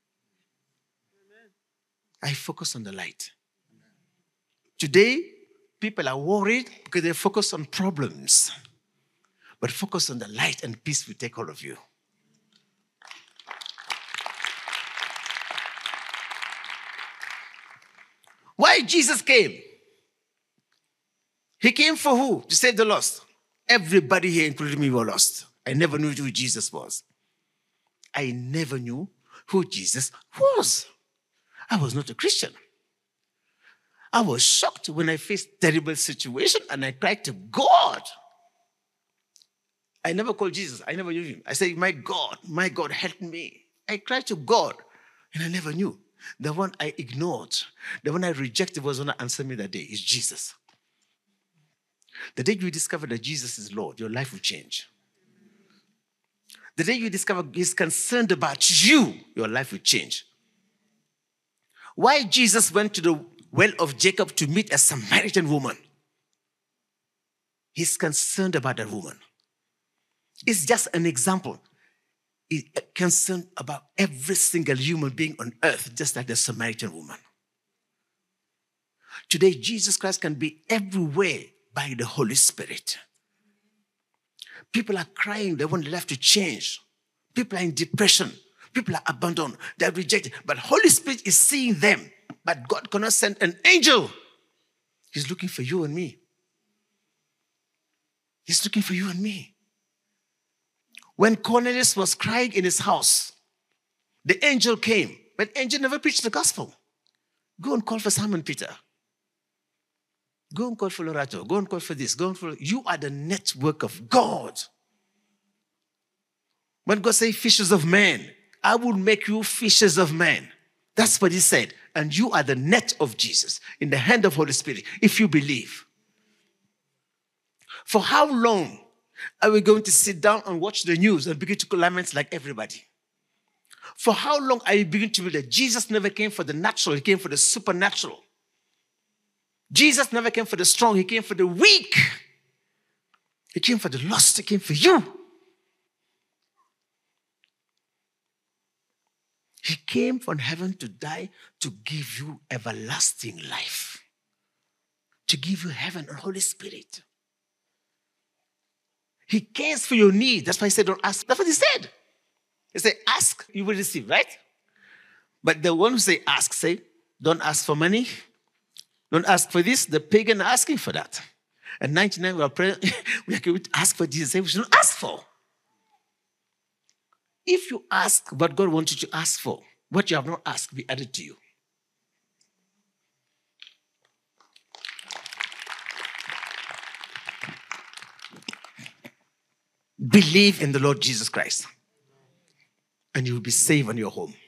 I focus on the light. Today, people are worried because they focus on problems. But focus on the light and peace will take hold of you. Why Jesus came? He came for who? To save the lost. Everybody here, including me, were lost. I never knew who Jesus was. I never knew who Jesus was. I was not a Christian. I was shocked when I faced terrible situation and I cried to God. I never called Jesus. I never knew him. I said, my God, my God, help me. I cried to God and I never knew. The one I ignored, the one I rejected was the one that answered me that day is Jesus. The day you discover that Jesus is Lord, your life will change. The day you discover he's concerned about you, your life will change. Why Jesus went to the well of Jacob to meet a Samaritan woman? He's concerned about that woman. It's just an example. He's concerned about every single human being on earth, just like the Samaritan woman. Today, Jesus Christ can be everywhere by the Holy Spirit. People are crying, they want their life to change. People are in depression. People are abandoned. They're rejected. But Holy Spirit is seeing them. But God cannot send an angel. He's looking for you and me. He's looking for you and me. When Cornelius was crying in his house, the angel came. But the angel never preached the gospel. Go and call for Simon Peter. Go and call for Lorato. Go and call for this. Go and for... You are the network of God. When God says fishers of men, I will make you fishers of men. That's what he said. And you are the net of Jesus in the hand of Holy Spirit, if you believe. For how long are we going to sit down and watch the news and begin to lament like everybody? For how long are you beginning to believe that Jesus never came for the natural, he came for the supernatural? Jesus never came for the strong, he came for the weak. He came for the lost, he came for you. He came from heaven to die to give you everlasting life. To give you heaven and Holy Spirit. He cares for your need. That's why he said, don't ask. That's what he said. He said, ask, you will receive, right? But the one who say ask, say, don't ask for money. Don't ask for this. The pagan are asking for that. And ninety-nine, we are praying, we are going to ask for Jesus. We should not ask for. If you ask what God wants you to ask for, what you have not asked will be added to you. Believe in the Lord Jesus Christ, and you will be safe in your home.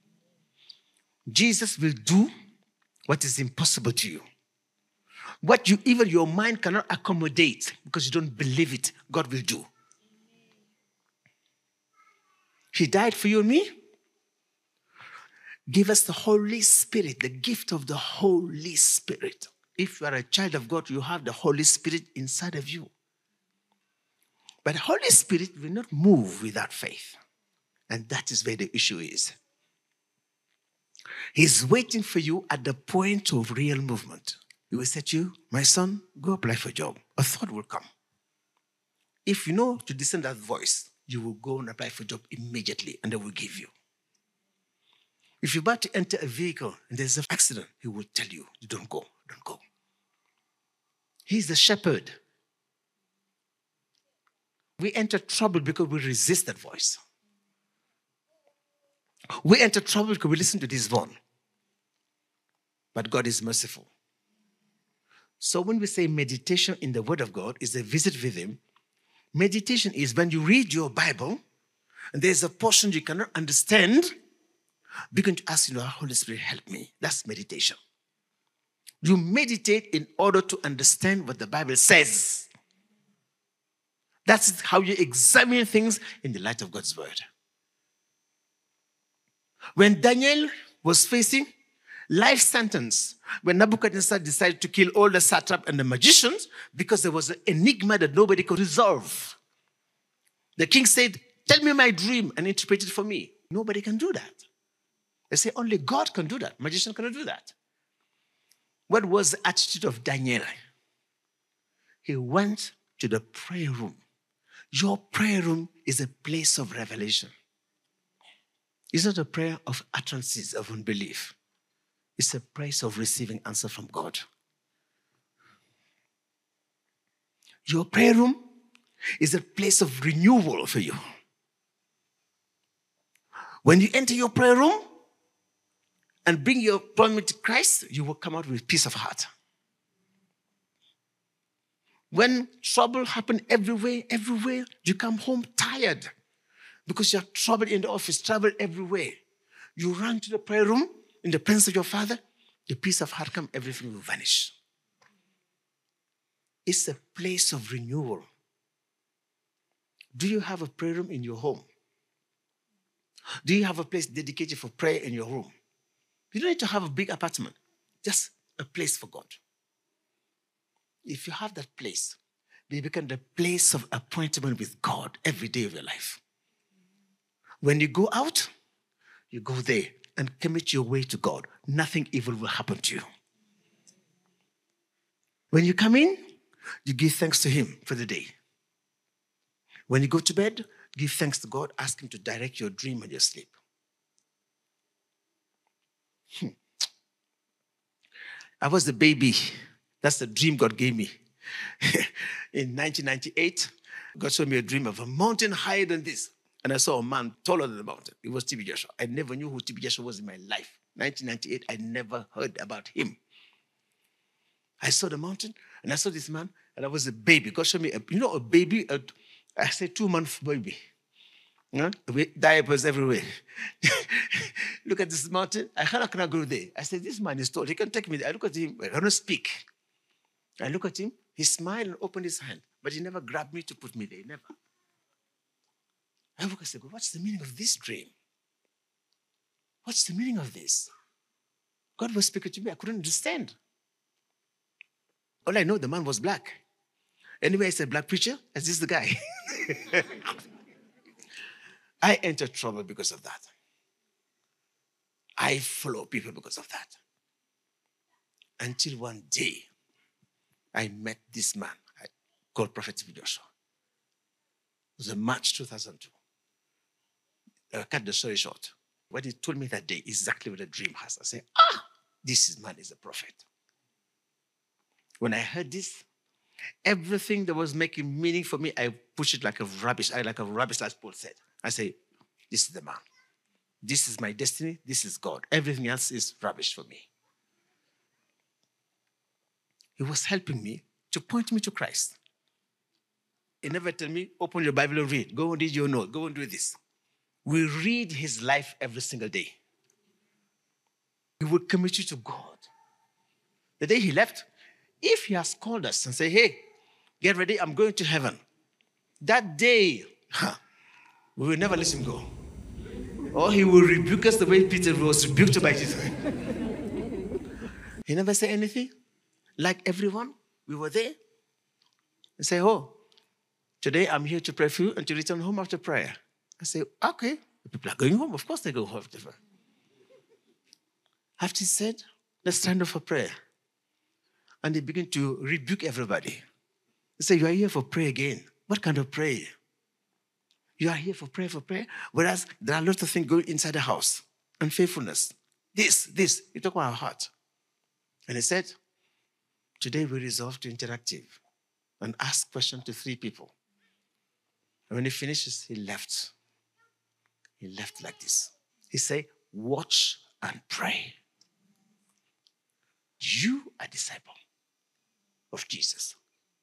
Jesus will do what is impossible to you. What you even your mind cannot accommodate because you don't believe it, God will do. He died for you and me. Give us the Holy Spirit, the gift of the Holy Spirit. If you are a child of God, you have the Holy Spirit inside of you. But the Holy Spirit will not move without faith. And that is where the issue is. He's waiting for you at the point of real movement. He will say to you, my son, go apply for a job. A thought will come. If you know to discern that voice, you will go and apply for a job immediately and they will give you. If you're about to enter a vehicle and there's an accident, he will tell you, you don't go, don't go. He's the shepherd. We enter trouble because we resist that voice. We enter trouble because we listen to this one. But God is merciful. So when we say meditation in the Word of God is a visit with Him, meditation is when you read your Bible and there's a portion you cannot understand, begin to ask, you know, Holy Spirit, help me. That's meditation. You meditate in order to understand what the Bible says. That's how you examine things in the light of God's Word. When Daniel was facing life sentence, when Nebuchadnezzar decided to kill all the satraps and the magicians because there was an enigma that nobody could resolve. The king said, tell me my dream and interpret it for me. Nobody can do that. They say only God can do that. Magician cannot do that. What was the attitude of Daniel? He went to the prayer room. Your prayer room is a place of revelation. It's not a prayer of utterances of unbelief. It's a place of receiving answer from God. Your prayer room is a place of renewal for you. When you enter your prayer room and bring your problem to Christ, you will come out with peace of heart. When trouble happens everywhere, everywhere, you come home tired because you have trouble in the office, trouble everywhere. You run to the prayer room in the presence of your Father, the peace of heart comes, everything will vanish. It's a place of renewal. Do you have a prayer room in your home? Do you have a place dedicated for prayer in your room? You don't need to have a big apartment, just a place for God. If you have that place, they become the place of appointment with God every day of your life. When you go out, you go there and commit your way to God. Nothing evil will happen to you. When you come in, you give thanks to Him for the day. When you go to bed, give thanks to God. Ask Him to direct your dream and your sleep. Hmm. I was a baby. That's the dream God gave me. In nineteen ninety-eight, God showed me a dream of a mountain higher than this. And I saw a man taller than the mountain. It was T B Joshua. I never knew who T B Joshua was in my life. nineteen ninety-eight, I never heard about him. I saw the mountain, and I saw this man, and I was a baby. God showed me, a, you know, a baby, a, I said two-month baby. You know, with diapers everywhere. Look at this mountain. I cannot, cannot go there. I said, this man is tall. He can take me there. I look at him. I cannot speak. I look at him. He smiled and opened his hand, but he never grabbed me to put me there. Never. I look and say, what's the meaning of this dream? What's the meaning of this? God was speaking to me. I couldn't understand. All I know, the man was black. Anyway, I said, black preacher? Is this the guy? I entered trouble because of that. I follow people because of that. Until one day, I met this man called Prophet T B Joshua. was in March two thousand two. I cut the story short. What he told me that day, exactly what the dream has. I said, ah, this man is a prophet. When I heard this, everything that was making meaning for me, I pushed it like a rubbish, I like a rubbish, as Paul said. I say, this is the man. This is my destiny. This is God. Everything else is rubbish for me. He was helping me to point me to Christ. He never told me, open your Bible and read. Go and read your note. Go and do this. We read his life every single day. He would commit you to God. The day he left, if he has called us and say, hey, get ready, I'm going to heaven. That day, huh, we will never let him go. Or he will rebuke us the way Peter was rebuked by Jesus. He never said anything. Like everyone, we were there. And say, oh, today I'm here to pray for you and to return home after prayer. I say, okay, the people are going home. Of course they go home after prayer. After he said, let's stand up for prayer. And they begin to rebuke everybody. They say, you are here for prayer again. What kind of prayer? You are here for prayer, for prayer. Whereas there are lots of things going inside the house. Unfaithfulness. This, this. You talk about our heart. And he said, today we resolve to interactive and ask questions to three people. And when he finishes, he left. He left like this. He said, watch and pray. You are a disciple of Jesus.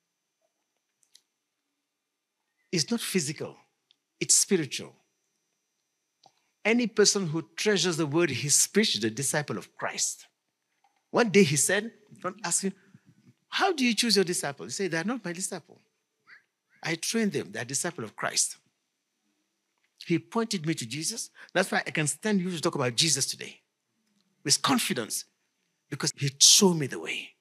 It's not physical. It's spiritual. Any person who treasures the word, he's spiritual, the disciple of Christ. One day he said, don't ask him, how do you choose your disciple? He said, they are not my disciple. I trained them. They are disciple of Christ. He pointed me to Jesus. That's why I can stand here to talk about Jesus today with confidence, because he showed me the way.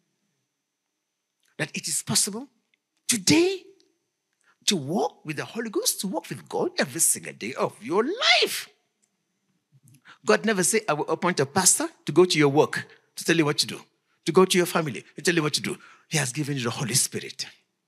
That it is possible today to walk with the Holy Ghost, to walk with God every single day of your life. God never said, I will appoint a pastor to go to your work, to tell you what to do, to go to your family, to tell you what to do. He has given you the Holy Spirit.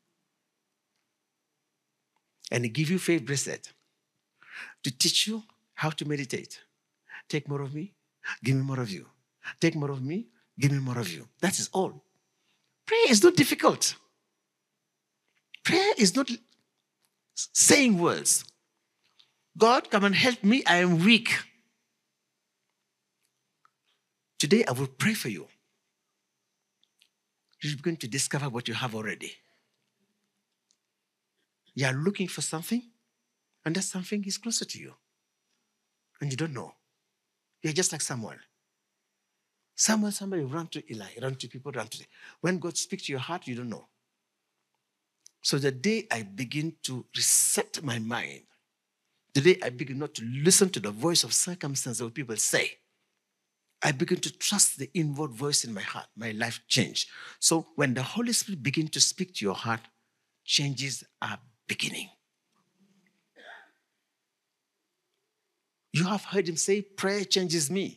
And he give you faith bracelet to teach you how to meditate. Take more of me, give me more of you. Take more of me, give me more of you. That is all. Prayer is not difficult. Prayer is not saying words. God, come and help me, I am weak. Today I will pray for you. You're going to discover what you have already. You are looking for something, and that something is closer to you. And you don't know. You're just like someone. Someone, somebody run to Eli, run to people, run to them. When God speaks to your heart, you don't know. So the day I begin to reset my mind, the day I begin not to listen to the voice of circumstance that people say, I begin to trust the inward voice in my heart. My life changed. So when the Holy Spirit begins to speak to your heart, changes are beginning. You have heard him say, prayer changes me.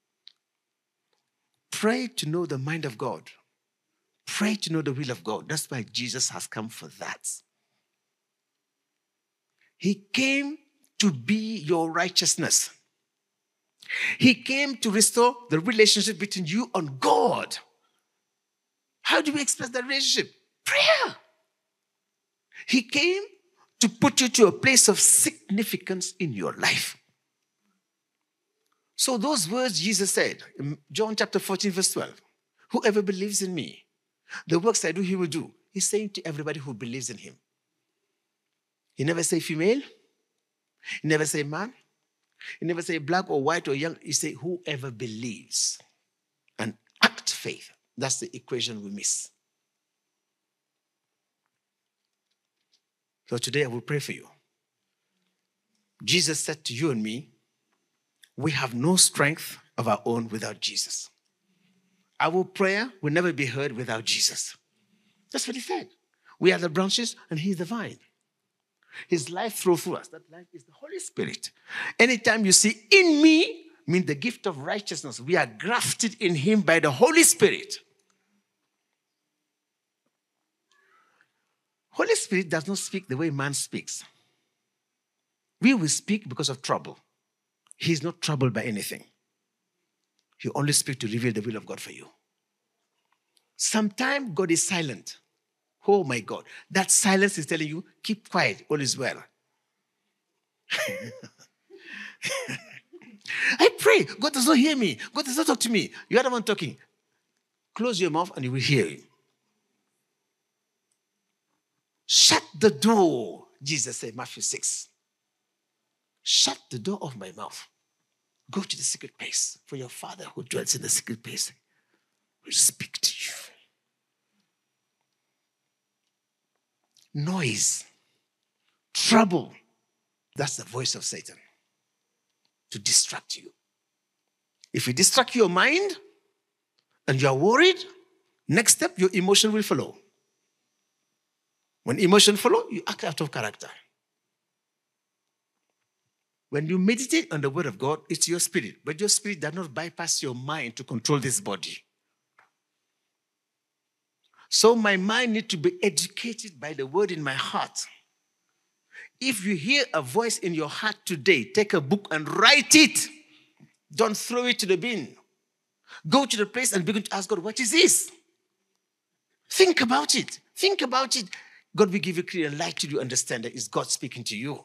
Pray to know the mind of God. Pray to know the will of God. That's why Jesus has come for that. He came to be your righteousness. He came to restore the relationship between you and God. How do we express that relationship? Prayer. He came to put you to a place of significance in your life. So those words Jesus said in John chapter fourteen, verse twelve, whoever believes in me, the works I do, he will do. He's saying to everybody who believes in him. He never say female. He never say man. He never say black or white or young. He say whoever believes and act faith. That's the equation we miss. So today I will pray for you. Jesus said to you and me, we have no strength of our own without Jesus. Our prayer will never be heard without Jesus. That's what he said. We are the branches and he is the vine. His life flows through us. That life is the Holy Spirit. Anytime you see in me, mean the gift of righteousness. We are grafted in him by the Holy Spirit. Holy Spirit does not speak the way man speaks. We will speak because of trouble. He's not troubled by anything. He only speaks to reveal the will of God for you. Sometimes God is silent. Oh my God. That silence is telling you, keep quiet, all is well. I pray. God does not hear me. God does not talk to me. You are the one talking. Close your mouth and he will hear you. Shut the door, Jesus said, Matthew six. Shut the door of my mouth. Go to the secret place, for your Father who dwells in the secret place will speak to you. Noise, trouble, that's the voice of Satan to distract you. If you distract your mind and you are worried, next step, your emotion will follow. When emotion follow, you act out of character. When you meditate on the word of God, it's your spirit. But your spirit does not bypass your mind to control this body. So my mind needs to be educated by the word in my heart. If you hear a voice in your heart today, take a book and write it. Don't throw it to the bin. Go to the place and begin to ask God, what is this? Think about it. Think about it. God will give you clear light to you understand that it's God speaking to you.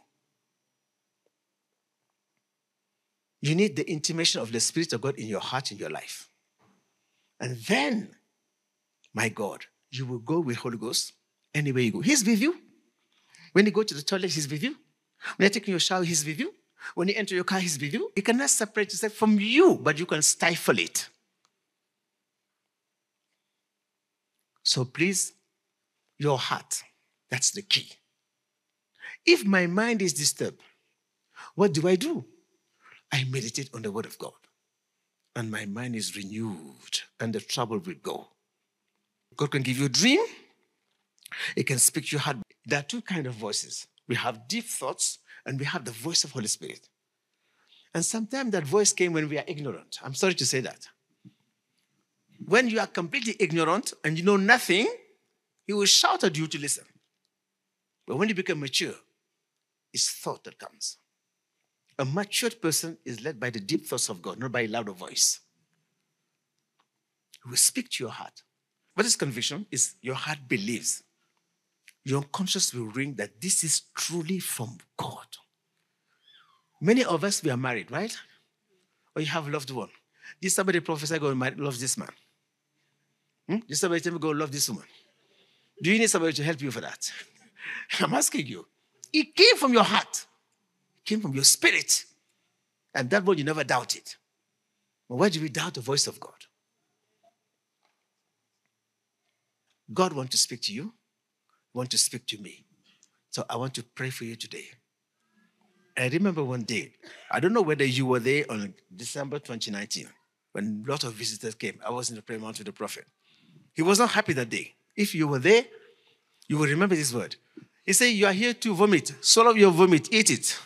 You need the intimation of the Spirit of God in your heart, in your life. And then, my God, you will go with Holy Ghost anywhere you go. He's with you. When you go to the toilet, he's with you. When you're taking your shower, he's with you. When you enter your car, he's with you. You cannot separate yourself from you, but you can stifle it. So please, your heart, that's the key. If my mind is disturbed, what do I do? I meditate on the word of God. And my mind is renewed, and the trouble will go. God can give you a dream. He can speak to your heart. There are two kinds of voices. We have deep thoughts, and we have the voice of Holy Spirit. And sometimes that voice came when we are ignorant. I'm sorry to say that. When you are completely ignorant and you know nothing, he will shout at you to listen. But when you become mature, it's thought that comes. A matured person is led by the deep thoughts of God, not by a louder voice. He will speak to your heart. What is conviction? Is your heart believes. Your unconscious will ring that this is truly from God. Many of us, we are married, right? Or you have a loved one. Did somebody prophesy, go and love this man? Hmm? Did somebody tell me, go love this woman? Do you need somebody to help you for that? I'm asking you. It came from your heart. It came from your spirit. And that one, you never doubt it. But why do we doubt the voice of God? God wants to speak to you. He wants to speak to me. So I want to pray for you today. I remember one day, I don't know whether you were there on December twenty nineteen, when a lot of visitors came. I was in the prayer mountain with the prophet. He was not happy that day. If you were there, you will remember this word. He said, you are here to vomit. Swallow your vomit, eat it.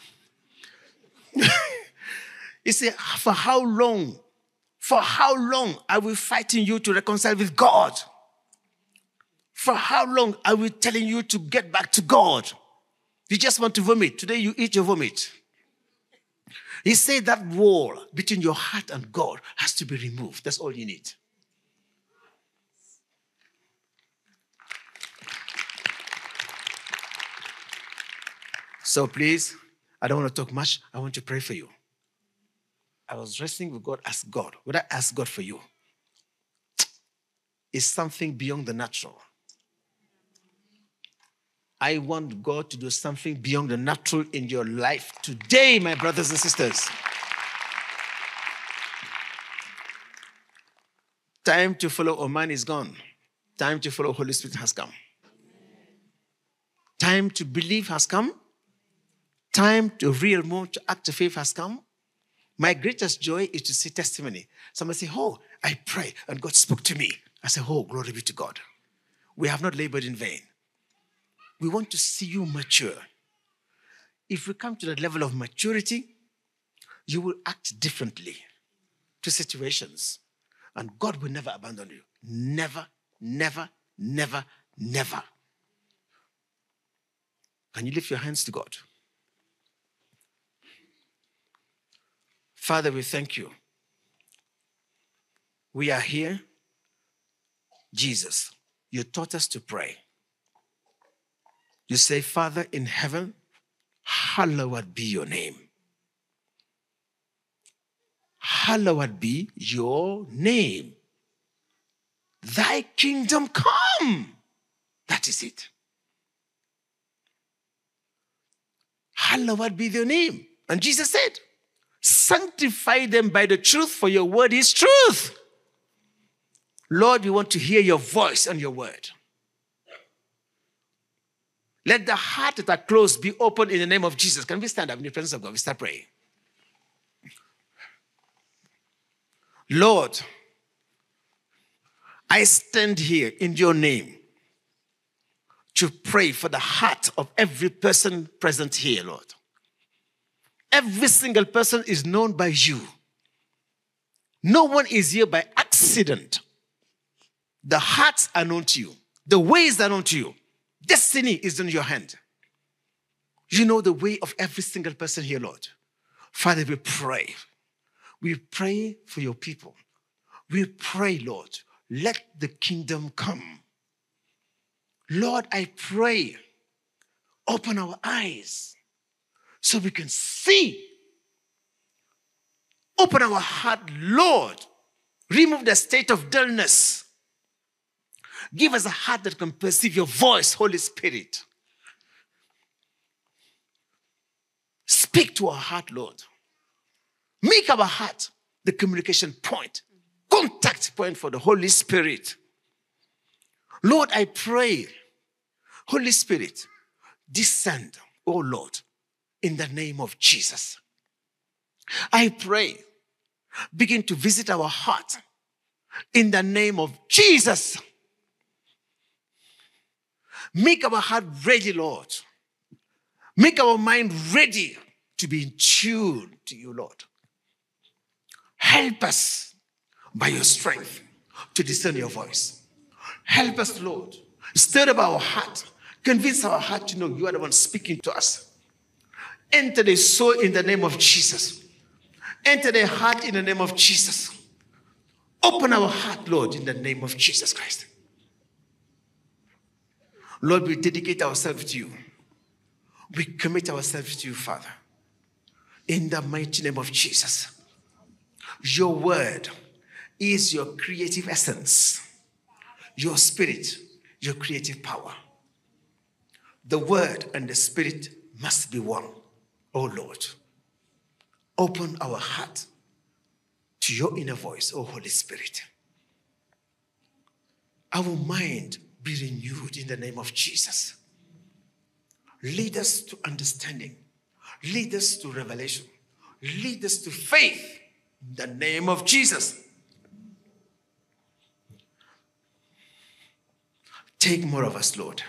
He said, for how long? For how long are we fighting you to reconcile with God? For how long are we telling you to get back to God? You just want to vomit. Today you eat your vomit. He said that wall between your heart and God has to be removed. That's all you need. So please, I don't want to talk much. I want to pray for you. I was wrestling with God, ask God. What I ask God for you is something beyond the natural. I want God to do something beyond the natural in your life today, my brothers and sisters. Time to follow Oman is gone. Time to follow Holy Spirit has come. Time to believe has come. Time to real move, to act of faith has come. My greatest joy is to see testimony. Somebody say, oh, I pray and God spoke to me. I say, oh, glory be to God. We have not labored in vain. We want to see you mature. If we come to that level of maturity, you will act differently to situations. And God will never abandon you. Never, never, never, never. Can you lift your hands to God? Father, we thank you. We are here. Jesus, you taught us to pray. You say, Father in heaven, hallowed be your name. Hallowed be your name. Thy kingdom come. That is it. Hallowed be your name. And Jesus said, sanctify them by the truth, for your word is truth. Lord, we want to hear your voice and your word. Let the heart that are closed be open in the name of Jesus. Can we stand up in the presence of God? We start praying. Lord, I stand here in your name to pray for the heart of every person present here, Lord. Every single person is known by you. No one is here by accident. The hearts are known to you. The ways are known to you. Destiny is in your hand. You know the way of every single person here, Lord. Father, we pray. We pray for your people. We pray, Lord, let the kingdom come. Lord, I pray, open our eyes so we can see. Open our heart, Lord. Remove the state of dullness. Give us a heart that can perceive your voice, Holy Spirit. Speak to our heart, Lord. Make our heart the communication point, contact point for the Holy Spirit. Lord, I pray, Holy Spirit, descend, oh Lord, in the name of Jesus. I pray, begin to visit our heart in the name of Jesus. Make our heart ready, Lord. Make our mind ready to be in tune to you, Lord. Help us by your strength to discern your voice. Help us, Lord. Stir up our heart. Convince our heart to know you are the one speaking to us. Enter the soul in the name of Jesus. Enter the heart in the name of Jesus. Open our heart, Lord, in the name of Jesus Christ. Lord, we dedicate ourselves to you. We commit ourselves to you, Father. In the mighty name of Jesus. Your word is your creative essence. Your spirit, your creative power. The word and the spirit must be one. Oh Lord, open our heart to your inner voice, oh Holy Spirit. Our mind be renewed in the name of Jesus. Lead us to understanding. Lead us to revelation. Lead us to faith in the name of Jesus. Take more of us, Lord,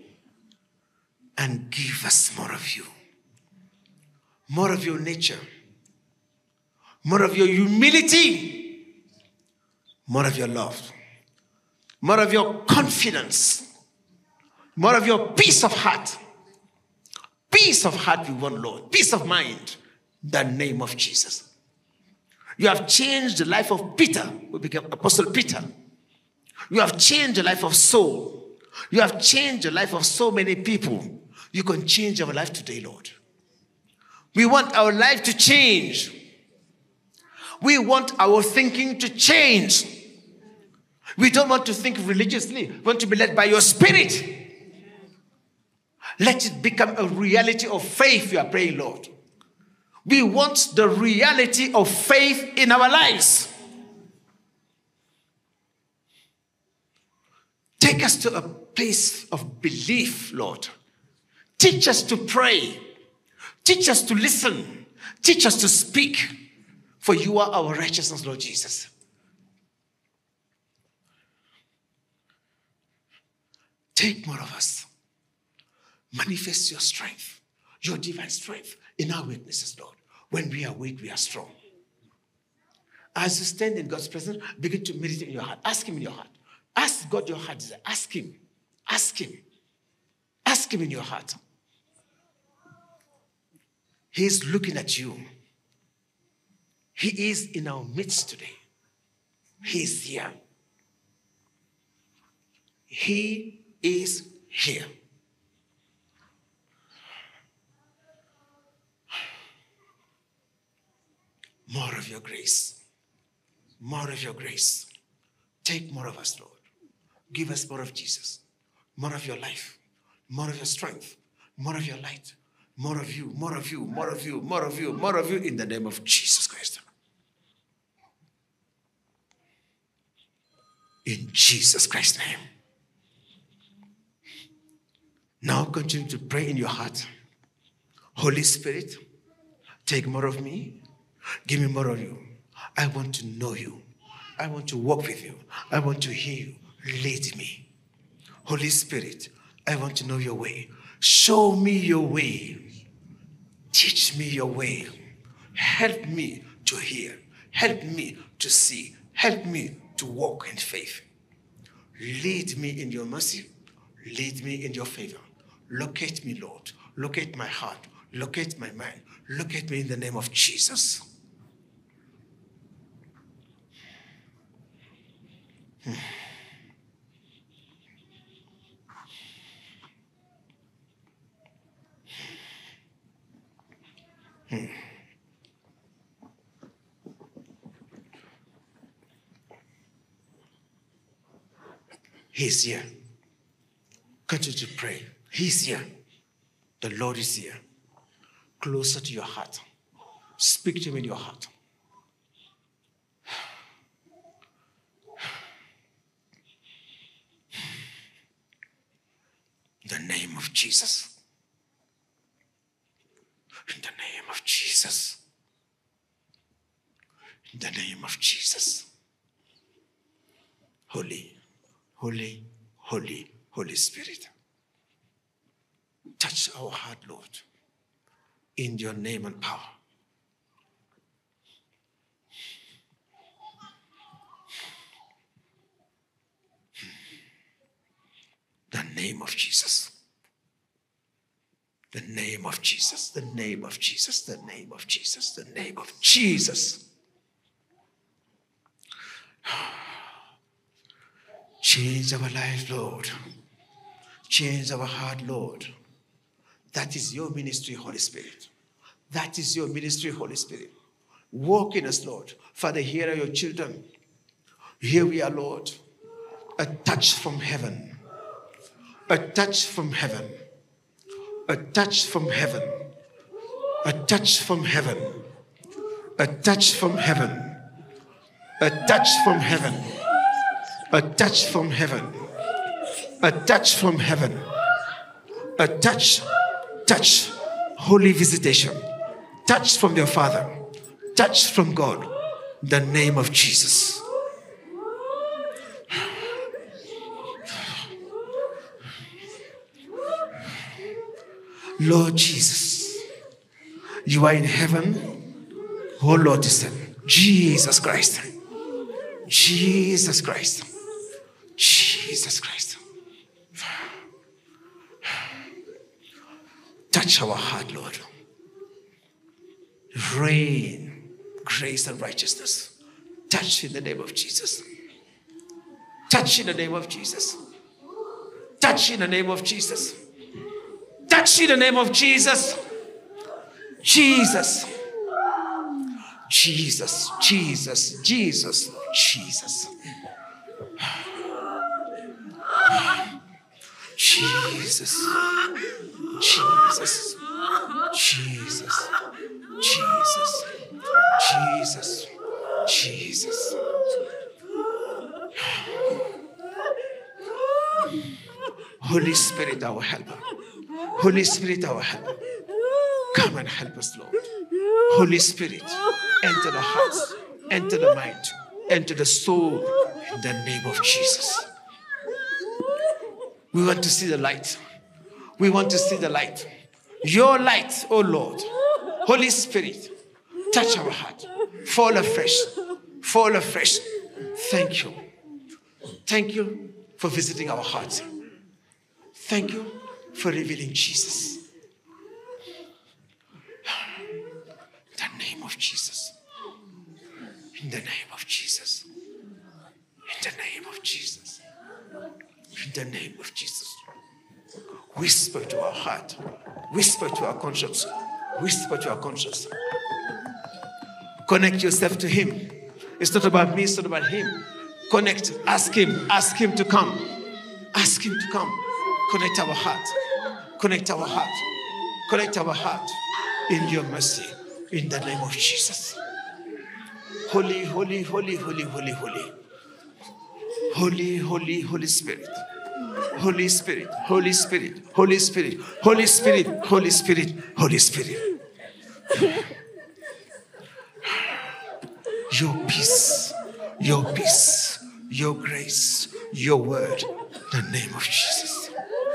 and give us more of you. More of your nature. More of your humility. More of your love. More of your confidence. More of your peace of heart. Peace of heart we want, Lord. Peace of mind. In the name of Jesus. You have changed the life of Peter, who became Apostle Peter. You have changed the life of Saul. You have changed the life of so many people. You can change our life today, Lord. We want our life to change. We want our thinking to change. We don't want to think religiously. We want to be led by your spirit. Let it become a reality of faith, we are praying, Lord. We want the reality of faith in our lives. Take us to a place of belief, Lord. Teach us to pray. Teach us to listen. Teach us to speak. For you are our righteousness, Lord Jesus. Take more of us. Manifest your strength, your divine strength in our weaknesses, Lord. When we are weak, we are strong. As you stand in God's presence, begin to meditate in your heart. Ask him in your heart. Ask God your heart desire. Ask him. Ask him. Ask him in your heart. He's looking at you. He is in our midst today. He is here. He is here. More of your grace. More of your grace. Take more of us, Lord. Give us more of Jesus. More of your life. More of your strength. More of your light. More of you, more of you, more of you, more of you, more of you in the name of Jesus Christ. In Jesus Christ's name. Now continue to pray in your heart. Holy Spirit, take more of me. Give me more of you. I want to know you. I want to walk with you. I want to hear you. Lead me. Holy Spirit, I want to know your way. Show me your way. Teach me your way. Help me to hear. Help me to see. Help me to walk in faith. Lead me in your mercy. Lead me in your favor. Locate me, Lord. Locate my heart. Locate my mind. Locate me in the name of Jesus. Hmm. Hmm. He's here. Continue to pray. He's here. The Lord is here. Closer to your heart. Speak to him in your heart. In the name of Jesus. In the name of Jesus. In the name of Jesus. Holy, holy, holy, Holy Spirit. Touch our heart, Lord, in your name and power. The name of Jesus. The name of Jesus. The name of Jesus. The name of Jesus. The name of Jesus. Change our life, Lord. Change our heart, Lord. That is your ministry, Holy Spirit. That is your ministry, Holy Spirit. Walk in us, Lord. Father, here are your children. Here we are, Lord. A touch from heaven. A touch from heaven. A touch from heaven. A touch from heaven. A touch from heaven. A touch from heaven. A touch from heaven. A touch from heaven. A touch. Touch. Holy visitation. Touch from your Father. Touch from God. In the name of Jesus. Lord Jesus, you are in heaven. Oh Lord, descend. Jesus Christ. Jesus Christ. Jesus Christ. Touch our heart, Lord. Rain, grace and righteousness. Touch in the name of Jesus. Touch in the name of Jesus. Touch in the name of Jesus. Touch in the name of Jesus. Jesus. Jesus. Jesus. Jesus. Jesus. Jesus. Jesus. Jesus. Jesus. Jesus. Jesus. Holy Spirit, our helper. Holy Spirit, our helper. Come and help us, Lord. Holy Spirit, enter the hearts, enter the mind, enter the soul in the name of Jesus. We want to see the light. We want to see the light. Your light, oh Lord. Holy Spirit, touch our heart. Fall afresh. Fall afresh. Thank you. Thank you for visiting our hearts. Thank you for revealing Jesus. In the name of Jesus. In the name of Jesus. In the name of Jesus. In the name of Jesus. Whisper to our heart. Whisper to our conscience. Whisper to our conscience. Connect yourself to him. It's not about me, it's not about him. Connect. Ask him. Ask him to come. Ask him to come. Connect our heart. Connect our heart. Connect our heart in your mercy. In the name of Jesus. Holy, holy, holy, holy, holy, holy. Holy, holy, Holy Spirit. Holy Spirit, Holy Spirit, Holy Spirit, Holy Spirit, Holy Spirit, Holy Spirit. Your peace, your peace, your grace, your word, in the name of Jesus.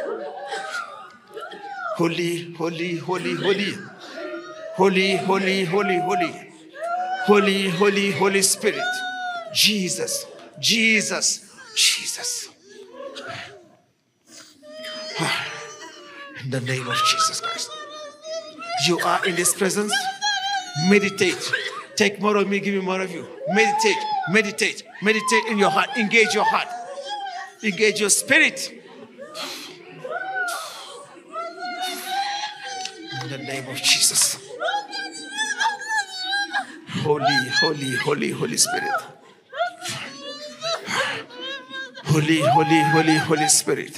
Holy, holy, holy, holy. Holy, holy, holy, holy. Holy, holy, Holy Spirit. Jesus, Jesus, Jesus. In the name of Jesus Christ. You are in this presence. Meditate. Take more of me, give me more of you. Meditate, meditate, meditate in your heart. Engage your heart. Engage your spirit. In the name of Jesus. Holy, holy, holy, Holy Spirit. Holy, holy, holy, Holy Spirit.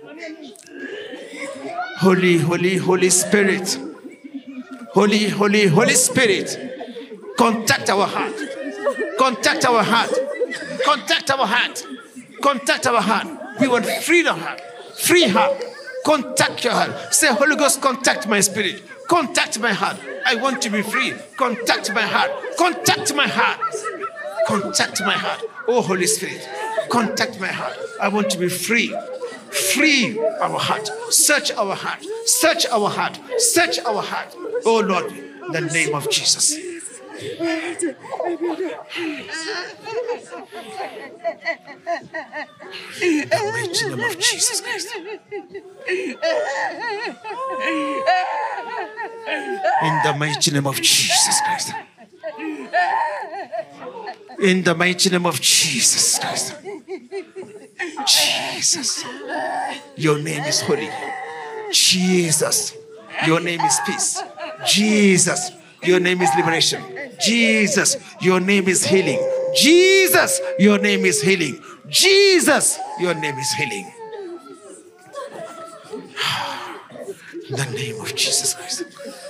Holy, holy, Holy Spirit. Holy, holy, Holy Spirit. Contact our heart. Contact our heart. Contact our heart. Contact our heart. We want freedom heart. Free heart. Contact your heart. Say, Holy Ghost, contact my spirit. Contact my heart. I want to be free. Contact my heart. Contact my heart. Contact my heart. Oh, Holy Spirit, contact my heart. I want to be free. Free our heart. Search our heart. Search our heart. Search our heart. Oh, Lord, in the name of Jesus. In the mighty name of Jesus Christ. In the mighty name of Jesus Christ. In the mighty name of Jesus Christ. Jesus. Your name is holy. Jesus. Your name is peace. Jesus. Your name is liberation. Jesus. Your name is healing. Jesus. Your name is healing. Jesus. Your name is healing. In the name of Jesus Christ.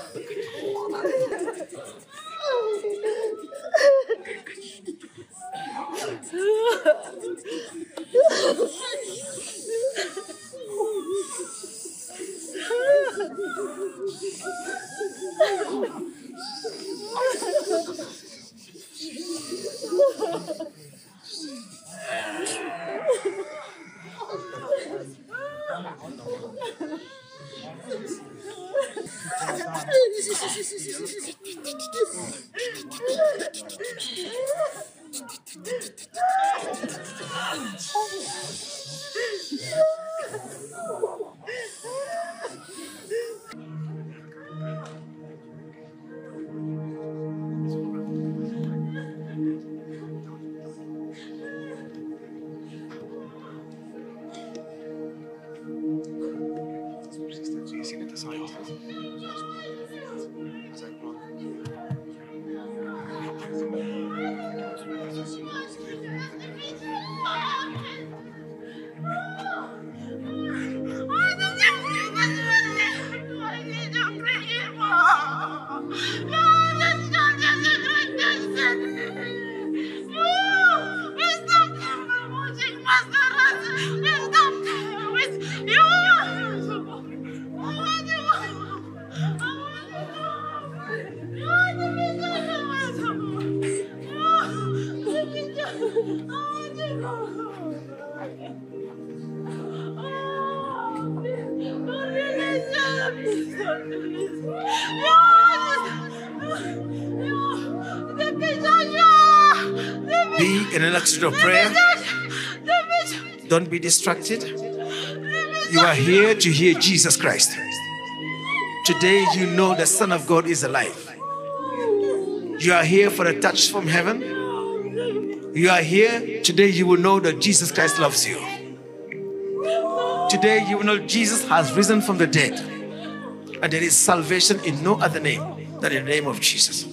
Be in an attitude of prayer. Don't be distracted. You are here to hear Jesus Christ. Today you know the Son of God is alive. You are here for a touch from heaven. You are here, today you will know that Jesus Christ loves you. Today you will know Jesus has risen from the dead. And there is salvation in no other name than in the name of Jesus.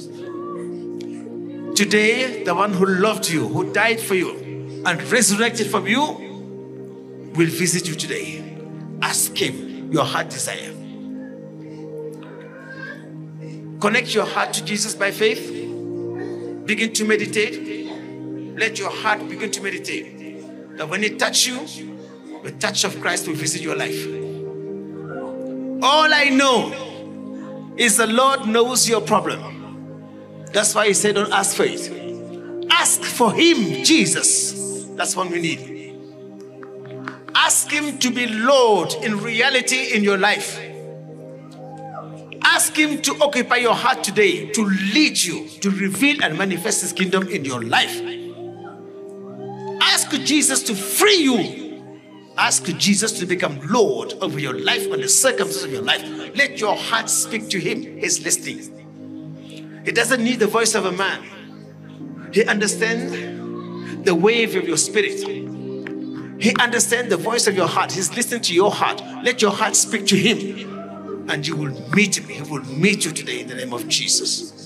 Today, the one who loved you, who died for you, and resurrected from you, will visit you today. Ask him your heart desire. Connect your heart to Jesus by faith. Begin to meditate. Let your heart begin to meditate. That when it touches you, the touch of Christ will visit your life. All I know is the Lord knows your problem. That's why he said, don't ask for it. Ask for him, Jesus. That's what we need. Ask him to be Lord in reality in your life. Ask him to occupy your heart today, to lead you, to reveal and manifest his kingdom in your life. Ask Jesus to free you. Ask Jesus to become Lord over your life and the circumstances of your life. Let your heart speak to him. He's listening. He doesn't need the voice of a man. He understands the wave of your spirit. He understands the voice of your heart. He's listening to your heart. Let your heart speak to him. And you will meet him. He will meet you today in the name of Jesus.